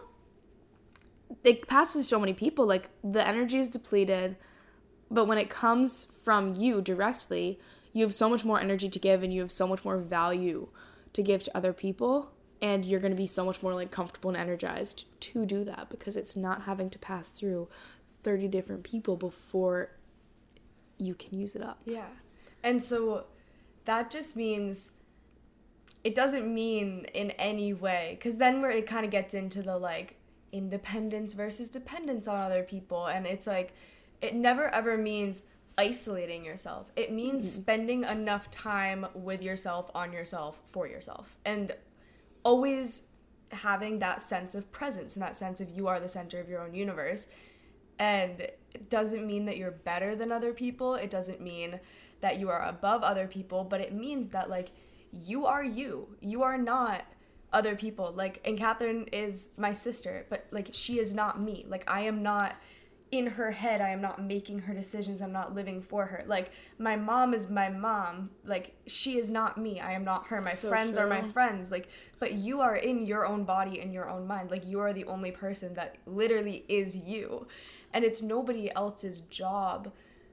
S1: It passes so many people. Like, the energy is depleted, but when it comes from you directly, you have so much more energy to give and you have so much more value to give to other people, and you're going to be so much more, like, comfortable and energized to do that because it's not having to pass through thirty different people before you can use it up.
S4: Yeah. And so that just means, it doesn't mean in any way, because then where it kind of gets into the, like, independence versus dependence on other people, and it's like, it never ever means isolating yourself. It means mm-hmm. spending enough time with yourself, on yourself, for yourself, and always having that sense of presence and that sense of you are the center of your own universe. And it doesn't mean that you're better than other people. It doesn't mean that you are above other people, but it means that, like, you are you. You are not other people. Like, and Catherine is my sister, but, like, she is not me. Like, I am not in her head. I am not making her decisions. I'm not living for her. Like, my mom is my mom. Like, she is not me. I am not her. My so friends true. Are my friends. Like, but you are in your own body and your own mind. Like, you are the only person that literally is you. And it's nobody else's job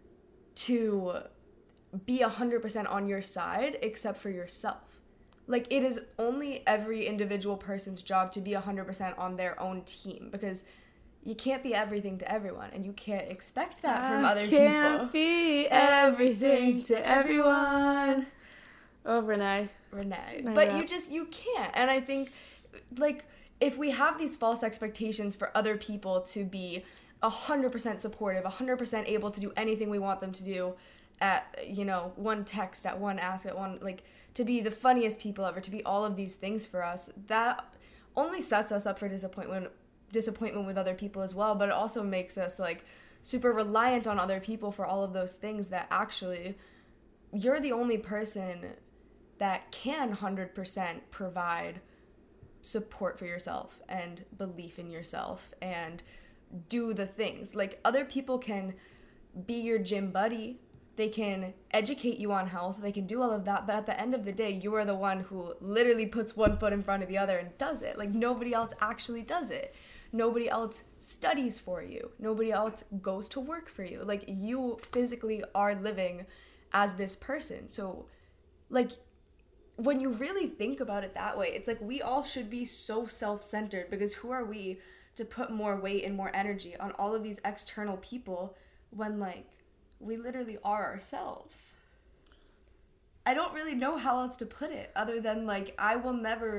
S4: to be one hundred percent on your side except for yourself. Like, it is only every individual person's job to be one hundred percent on their own team, because you can't be everything to everyone, and you can't expect that I from other people. I
S1: can't be everything to everyone. Oh, Renee.
S4: Renee. I but know. you just, you can't. And I think, like, if we have these false expectations for other people to be one hundred percent supportive, one hundred percent able to do anything we want them to do, at, you know, one text, at one ask, at one, like, to be the funniest people ever, to be all of these things for us, that only sets us up for disappointment disappointment with other people as well, but it also makes us, like, super reliant on other people for all of those things that actually you're the only person that can one hundred percent provide support for yourself and belief in yourself and do the things. Like, other people can be your gym buddy, they can educate you on health, they can do all of that, but at the end of the day, you are the one who literally puts one foot in front of the other and does it. Like, nobody else actually does it. Nobody else studies for you. Nobody else goes to work for you. Like, you physically are living as this person. So, like, when you really think about it that way, it's like we all should be so self-centered, because who are we to put more weight and more energy on all of these external people when, like, we literally are ourselves? I don't really know how else to put it other than, like, I will never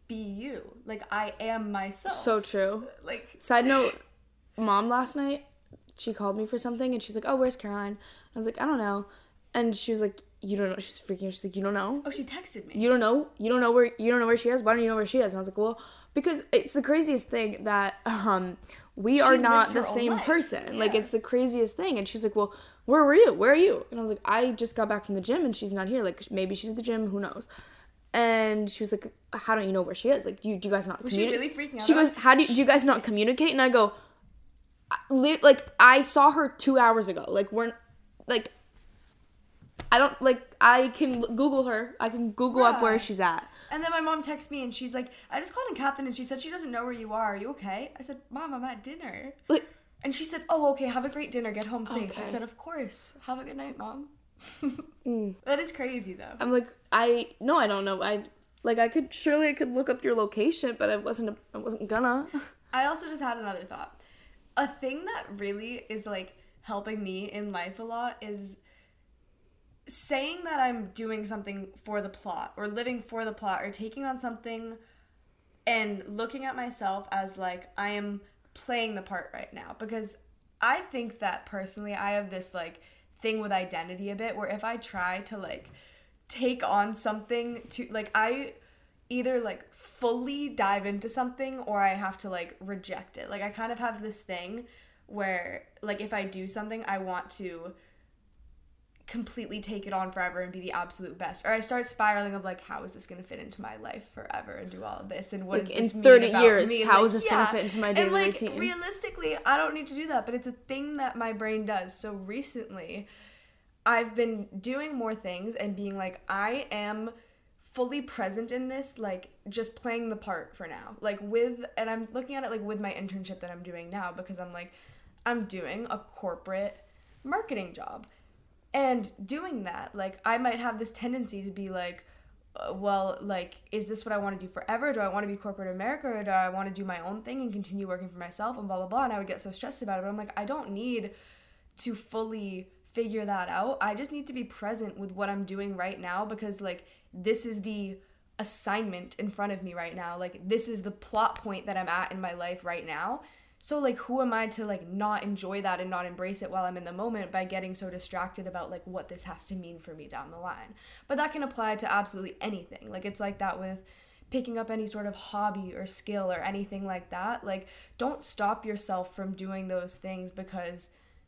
S4: be you. Like, I am myself.
S1: So true.
S4: Like,
S1: side note, mom last night, she called me for something, and she's like, oh, where's Caroline? I was like, I don't know. And she was like, you don't know. She's freaking out. She's like, you don't know?
S4: Oh, she texted me.
S1: You don't know? You don't know where you don't know where she is? Why don't you know where she is? And I was like, well, because it's the craziest thing that um we
S4: She
S1: are not
S4: lives
S1: the
S4: her own
S1: same
S4: life.
S1: person.
S4: Yeah.
S1: Like, it's the craziest thing. And she's like, well, where were you? Where are you? And I was like, I just got back from the gym and she's not here. Like, maybe she's at the gym. Who knows? And she was like, how don't you know where she is? Like, you do you guys not
S4: Was she
S1: communicate?
S4: really freaking out
S1: She
S4: about
S1: goes,
S4: it?
S1: how do you, do you guys not communicate? And I go, I- li- like, I saw her two hours ago. Like, we're, like, I don't, like, I can Google her. I can Google up where
S4: Right.
S1: she's at.
S4: And then my mom texts me and she's like, I just called in Catherine and she said she doesn't know where you are. Are you okay? I said, Mom, I'm at dinner.
S1: Like,
S4: And she said, oh, okay, have a great dinner. Get home safe. I
S1: Okay.
S4: said, of course. Have a good night, Mom.
S1: Mm.
S4: That is crazy, though.
S1: I'm like, I, no, I don't know. I, like, I could, surely I could look up your location, but I wasn't, a, I wasn't gonna.
S4: I also just had another thought. A thing that really is, like, helping me in life a lot is saying that I'm doing something for the plot or living for the plot or taking on something and looking at myself as, like, I am playing the part right now. Because I think that, personally, I have this, like, thing with identity a bit where if I try to, like, take on something to, like, I either, like, fully dive into something or I have to, like, reject it. Like, I kind of have this thing where, like, if I do something, I want to completely take it on forever and be the absolute best. Or I start spiraling of, like, how is this going to fit into my life forever and do all of this? And what
S1: Like,
S4: does this
S1: in
S4: mean
S1: thirty
S4: about
S1: years,
S4: me?
S1: how
S4: Like,
S1: is this gonna
S4: yeah.
S1: fit into my daily
S4: and, like,
S1: routine?
S4: realistically, I don't need to do that, but it's a thing that my brain does. So recently, I've been doing more things and being like, I am fully present in this, like, just playing the part for now. Like, with, and I'm looking at it, like, with my internship that I'm doing now, because I'm like, I'm doing a corporate marketing job. And doing that, like, I might have this tendency to be like, uh, well, like, is this what I want to do forever? Do I want to be corporate America, or do I want to do my own thing and continue working for myself and blah, blah, blah? And I would get so stressed about it. But I'm like, I don't need to fully figure that out. I just need to be present with what I'm doing right now, because, like, this is the assignment in front of me right now. Like, this is the plot point that I'm at in my life right now. So, like, who am I to, like, not enjoy that and not embrace it while I'm in the moment by getting so distracted about, like, what this has to mean for me down the line? But that can apply to absolutely anything. Like, it's like that with picking up any sort of hobby or skill or anything like that. Like, don't stop yourself from doing those things because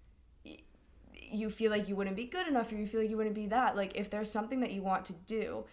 S4: you feel like you wouldn't be good enough or you feel like you wouldn't be that. Like, if there's something that you want to do,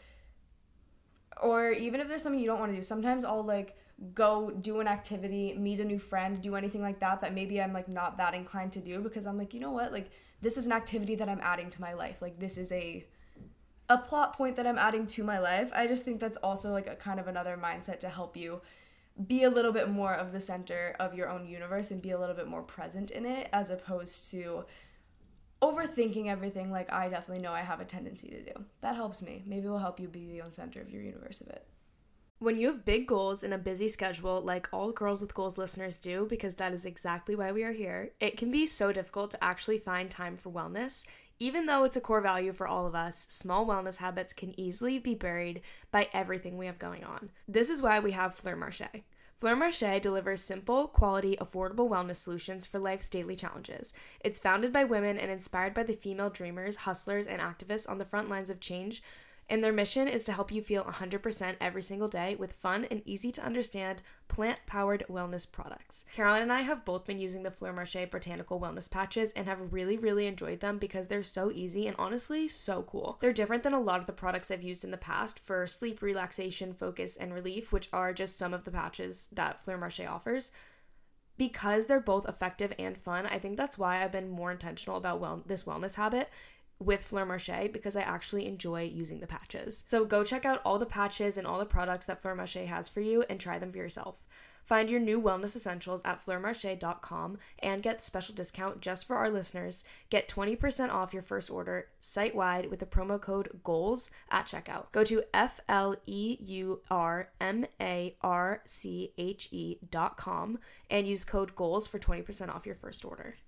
S4: or even if there's something you don't want to do, sometimes I'll, like, go do an activity, meet a new friend, do anything like that that maybe I'm, like, not that inclined to do, because I'm like, you know what, like, this is an activity that I'm adding to my life. Like, this is a a plot point that I'm adding to my life. I just think that's also, like, a kind of another mindset to help you be a little bit more of the center of your own universe and be a little bit more present in it, as opposed to overthinking everything, like I definitely know I have a tendency to do. That helps me. Maybe it will help you be the own center of your universe a bit.
S1: When you have big goals and a busy schedule, like all Girls with Goals listeners do, because that is exactly why we are here, it can be so difficult to actually find time for wellness. Even though it's a core value for all of us, small wellness habits can easily be buried by everything we have going on. This is why we have Fleur Marché. Fleur Marché delivers simple, quality, affordable wellness solutions for life's daily challenges. It's founded by women and inspired by the female dreamers, hustlers, and activists on the front lines of change, and their mission is to help you feel one hundred percent every single day with fun and easy-to-understand plant-powered wellness products. Caroline and I have both been using the Fleur Marché Botanical Wellness Patches and have really, really enjoyed them because they're so easy and honestly so cool. They're different than a lot of the products I've used in the past for sleep, relaxation, focus, and relief, which are just some of the patches that Fleur Marché offers. Because they're both effective and fun, I think that's why I've been more intentional about well- this wellness habit with Fleur Marché, because I actually enjoy using the patches. So go check out all the patches and all the products that Fleur Marché has for you and try them for yourself. Find your new wellness essentials at fleur marché dot com and get special discount just for our listeners. Get twenty percent off your first order site-wide with the promo code GOALS at checkout. Go to F L E U R M A R C H E dot com and use code GOALS for twenty percent off your first order.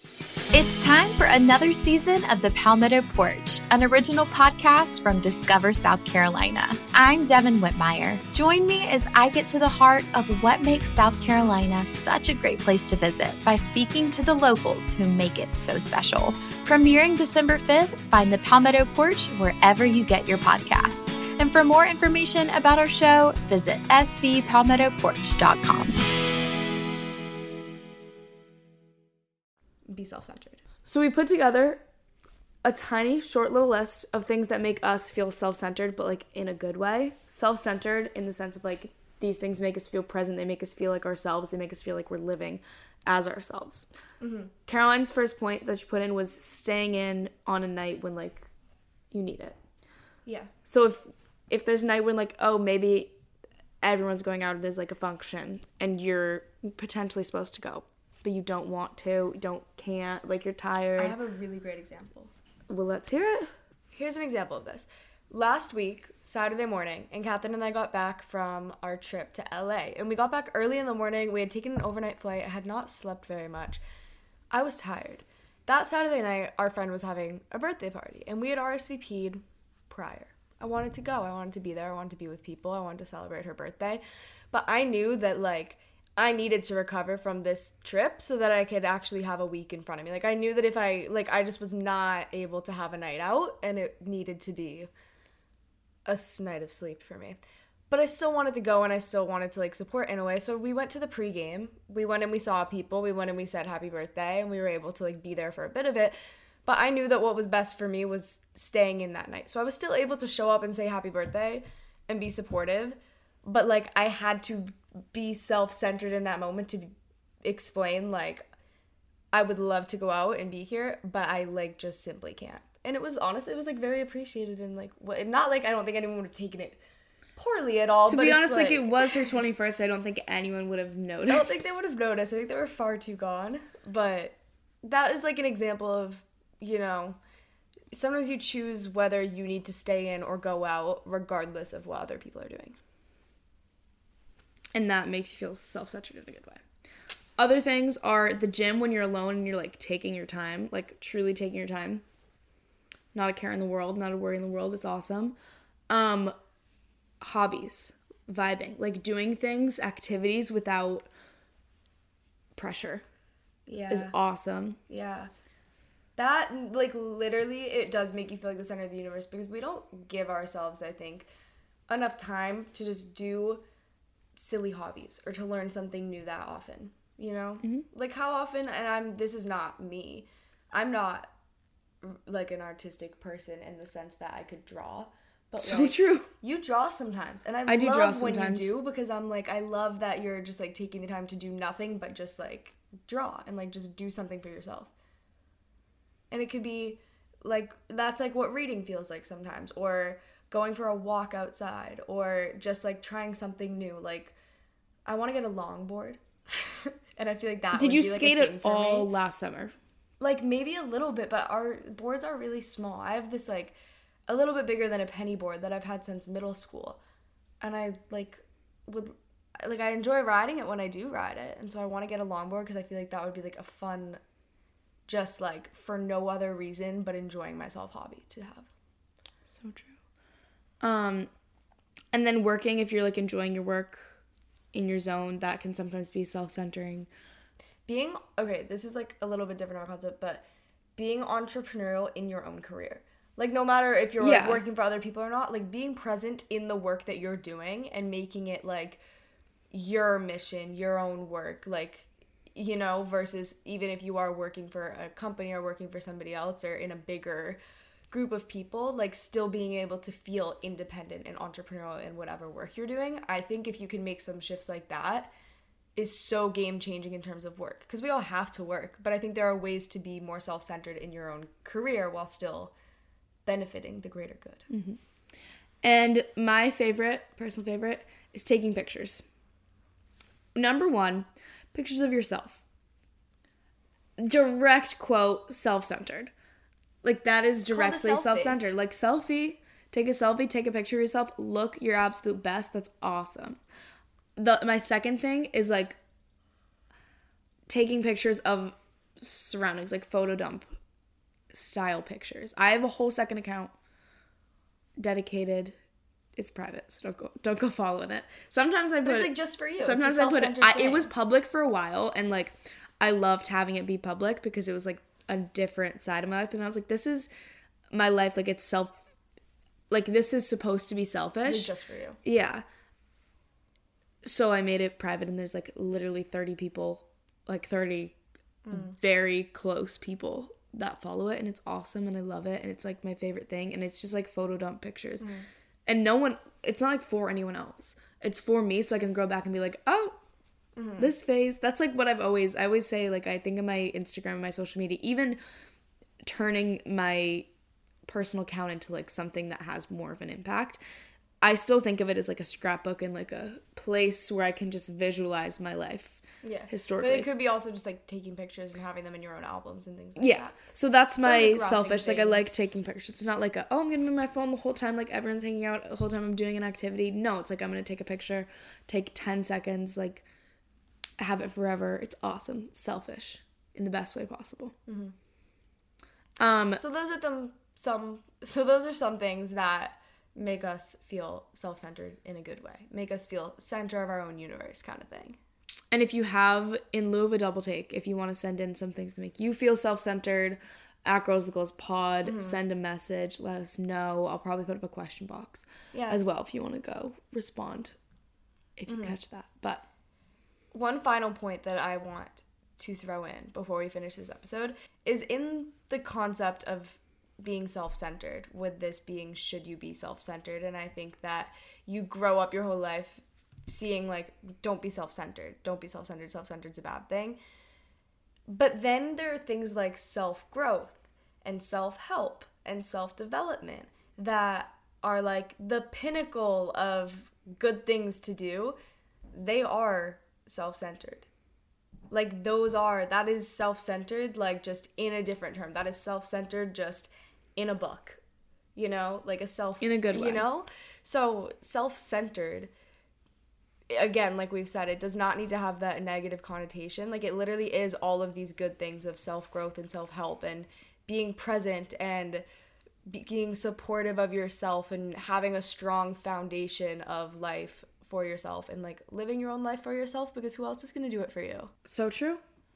S5: It's time for another season of The Palmetto Porch, an original podcast from Discover South Carolina. I'm Devin Whitmire. Join me as I get to the heart of what makes South Carolina such a great place to visit by speaking to the locals who make it so special. Premiering December fifth, find The Palmetto Porch wherever you get your podcasts. And for more information about our show, visit s c palmetto porch dot com.
S4: Be self-centered.
S1: So we put together a tiny, short little list of things that make us feel self-centered, but like in a good way. Self-centered in the sense of like these things make us feel present. They make us feel like ourselves. They make us feel like we're living as ourselves. Mm-hmm. Caroline's first point that she put in was staying in on a night when like you need it.
S4: Yeah.
S1: So if if there's a night when like, oh, maybe everyone's going out and there's like a function and you're potentially supposed to go, but you don't want to, don't, can't, like you're tired.
S4: I have a really great example.
S1: Well, let's hear it.
S4: Here's an example of this. Last week, Saturday morning, and Catherine and I got back from our trip to L A. And we got back early in the morning. We had taken an overnight flight. I had not slept very much. I was tired. That Saturday night, our friend was having a birthday party, and we had R S V P'd prior. I wanted to go. I wanted to be there. I wanted to be with people. I wanted to celebrate her birthday. But I knew that, like, I needed to recover from this trip so that I could actually have a week in front of me. Like, I knew that if I, like, I just was not able to have a night out, and it needed to be a night of sleep for me. But I still wanted to go, and I still wanted to, like, support in a way. So we went to the pregame. We went and we saw people. We went and we said happy birthday, and we were able to, like, be there for a bit of it. But I knew that what was best for me was staying in that night. So I was still able to show up and say happy birthday and be supportive. But, like, I had to be self-centered in that moment to explain, like, I would love to go out and be here, but I, like, just simply can't. And it was, honestly, it was, like, very appreciated and, like, what, not, like, I don't think anyone would have taken it poorly at all.
S1: To
S4: but
S1: be
S4: it's
S1: honest, like,
S4: like,
S1: it was her twenty-first. I don't think anyone would have noticed.
S4: I don't think they would have noticed. I think they were far too gone. But that is, like, an example of, you know, sometimes you choose whether you need to stay in or go out regardless of what other people are doing.
S1: And that makes you feel self-centered in a good way. Other things are the gym when you're alone and you're, like, taking your time. Like, truly taking your time. Not a care in the world. Not a worry in the world. It's awesome. Um, hobbies. Vibing. Like, doing things, activities without pressure.
S4: Yeah.
S1: Is awesome.
S4: Yeah. That, like, literally, it does make you feel like the center of the universe because we don't give ourselves, I think, enough time to just do silly hobbies or to learn something new that often, you know? Mm-hmm. Like, how often, and I'm, this is not me, I'm not, like, an artistic person in the sense that I could draw, but,
S1: so
S4: like,
S1: true.
S4: You draw sometimes, and I,
S1: I do
S4: love
S1: draw
S4: when
S1: sometimes.
S4: you do, because I'm, like, I love that you're just, like, taking the time to do nothing but just, like, draw and, like, just do something for yourself. And it could be, like, that's, like, what reading feels like sometimes, or going for a walk outside, or just, like, trying something new. Like, I want to get a longboard, and I feel like that
S1: Did
S4: would
S1: you
S4: be, like,
S1: skate
S4: a thing
S1: it
S4: for
S1: all
S4: me.
S1: last summer?
S4: Like, maybe a little bit, but our boards are really small. I have this, like, a little bit bigger than a penny board that I've had since middle school, and I, like, would, like, I enjoy riding it when I do ride it, and so I want to get a longboard because I feel like that would be, like, a fun, just, like, for no other reason but enjoying myself hobby to have.
S1: So true. Um, and then working, if you're, like, enjoying your work in your zone, that can sometimes be self-centering.
S4: Being, okay, this is, like, a little bit different of a concept, but being entrepreneurial in your own career. Like, no matter if you're,
S1: Yeah.
S4: like, working for other people or not, like, being present in the work that you're doing and making it, like, your mission, your own work, like, you know, versus even if you are working for a company or working for somebody else or in a bigger group of people, like, still being able to feel independent and entrepreneurial in whatever work you're doing. I think if you can make some shifts like that, is so game-changing in terms of work. Because we all have to work, but I think there are ways to be more self-centered in your own career while still benefiting the greater good.
S1: Mm-hmm. And my favorite, personal favorite, is taking pictures. Number one, pictures of yourself. Direct quote, self-centered. Like, that is directly self-centered. Like, selfie, take a selfie, take a picture of yourself, look your absolute best. That's awesome. The my second thing is, like, taking pictures of surroundings, like photo dump style pictures. I have a whole second account dedicated. It's private, so don't go don't go following it. Sometimes I put
S4: But it's
S1: it,
S4: like just for you.
S1: Sometimes
S4: it's a
S1: I put it.
S4: self-centered
S1: I,
S4: thing.
S1: it was public for a while, and like I loved having it be public because it was like a different side of my life. And I was like, this is my life. Like it's self. Like this is supposed to be selfish.
S4: It's just for you.
S1: Yeah. So I made it private, and there's like literally thirty people, like thirty mm. very close people that follow it, and it's awesome, and I love it, and it's like my favorite thing, and it's just like photo dump pictures. Mm. And no one, it's not like for anyone else. It's for me, so I can go back and be like, oh, mm-hmm. this phase. That's like what I've always, I always say, like I think of my Instagram and my social media, even turning my personal account into like something that has more of an impact. I still think of it as like a scrapbook and like a place where I can just visualize my life.
S4: Yeah,
S1: historically.
S4: But it could be also just like taking pictures and having them in your own albums and things like
S1: yeah.
S4: that.
S1: So that's my
S4: like
S1: selfish.
S4: things.
S1: Like I like taking pictures. It's not like a, oh, I'm gonna be on my phone the whole time. Like everyone's hanging out the whole time I'm doing an activity. No, it's like I'm gonna take a picture, take ten seconds, like have it forever. It's awesome. Selfish in the best way possible.
S4: Mm-hmm.
S1: Um.
S4: So those are them. Some. So those are some things that make us feel self-centered in a good way. Make us feel center of our own universe, kind of thing.
S1: And if you have, in lieu of a double take, if you want to send in some things that make you feel self-centered, at Girls the Goals Pod, mm-hmm. send a message, let us know. I'll probably put up a question box yeah. as well if you want to go respond, if you mm-hmm. catch that. But
S4: one final point that I want to throw in before we finish this episode is in the concept of being self-centered, with this being should you be self-centered. And I think that you grow up your whole life seeing like, don't be self-centered, don't be self-centered, self-centered's a bad thing. But then there are things like self-growth and self-help and self-development that are like the pinnacle of good things to do. They are self-centered. Like those are, that is self-centered, like just in a different term. That is self-centered just in a book, you know, like a self,
S1: in a good way,
S4: you know? So self-centered, again, like we've said, it does not need to have that negative connotation. Like it literally is all of these good things of self-growth and self-help and being present and being supportive of yourself and having a strong foundation of life for yourself and like living your own life for yourself, because who else is going to do it for you?
S1: So true.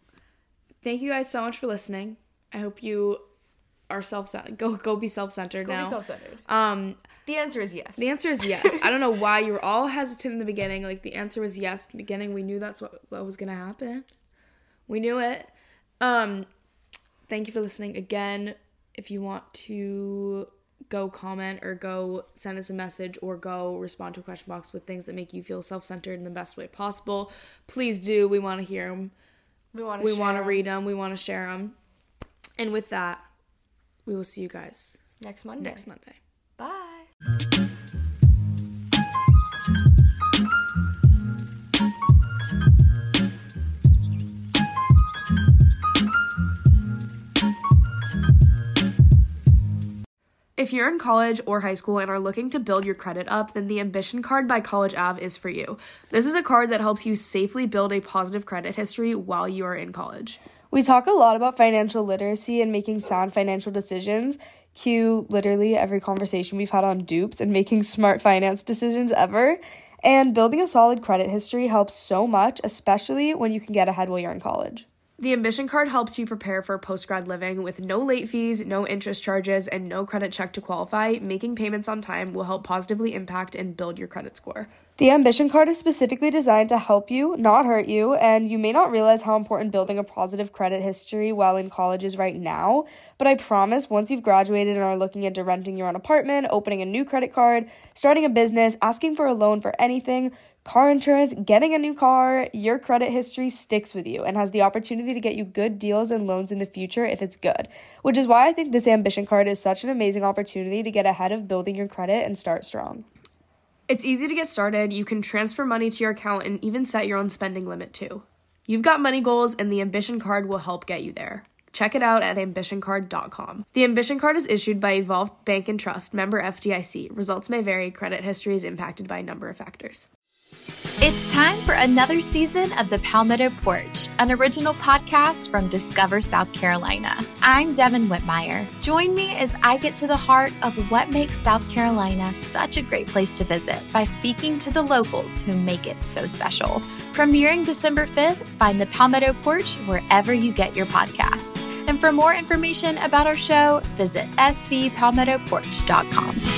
S1: Thank you guys so much for listening. I hope you are self-centered. Go go be self-centered
S4: go
S1: now.
S4: Go be self-centered.
S1: Um,
S4: the answer is yes.
S1: The answer is yes. I don't know why you were all hesitant in the beginning. Like the answer was yes in the beginning. We knew that's what, what was going to happen. We knew it. Um, thank you for listening. Again, if you want to go comment or go send us a message or go respond to a question box with things that make you feel self-centered in the best way possible, please do. We want to hear them.
S4: We want to
S1: We want to read them. We want to share them. And with that, we will see you guys
S4: next Monday.
S1: Next Monday.
S4: Bye.
S1: If you're in college or high school and are looking to build your credit up, then the Ambition Card by College Ave is for you. This is a card that helps you safely build a positive credit history while you are in college.
S2: We talk a lot about financial literacy and making sound financial decisions. Cue literally every conversation we've had on dupes and making smart finance decisions ever. And building a solid credit history helps so much, especially when you can get ahead while you're in college.
S1: The Ambition Card helps you prepare for post-grad living with no late fees, no interest charges, and no credit check to qualify. Making payments on time will help positively impact and build your credit score.
S2: The Ambition Card is specifically designed to help you, not hurt you, and you may not realize how important building a positive credit history while in college is right now, but I promise once you've graduated and are looking into renting your own apartment, opening a new credit card, starting a business, asking for a loan for anything, car insurance, getting a new car, your credit history sticks with you and has the opportunity to get you good deals and loans in the future if it's good, which is why I think this Ambition Card is such an amazing opportunity to get ahead of building your credit and start strong.
S1: It's easy to get started. You can transfer money to your account and even set your own spending limit too. You've got money goals and the Ambition Card will help get you there. Check it out at ambition card dot com. The Ambition Card is issued by Evolved Bank and Trust, member F D I C. Results may vary. Credit history is impacted by a number of factors.
S5: It's time for another season of the Palmetto Porch, an original podcast from Discover South Carolina. I'm Devin Whitmire. Join me as I get to the heart of what makes South Carolina such a great place to visit by speaking to the locals who make it so special. Premiering December fifth, find the Palmetto Porch wherever you get your podcasts. And for more information about our show, visit s c palmetto porch dot com.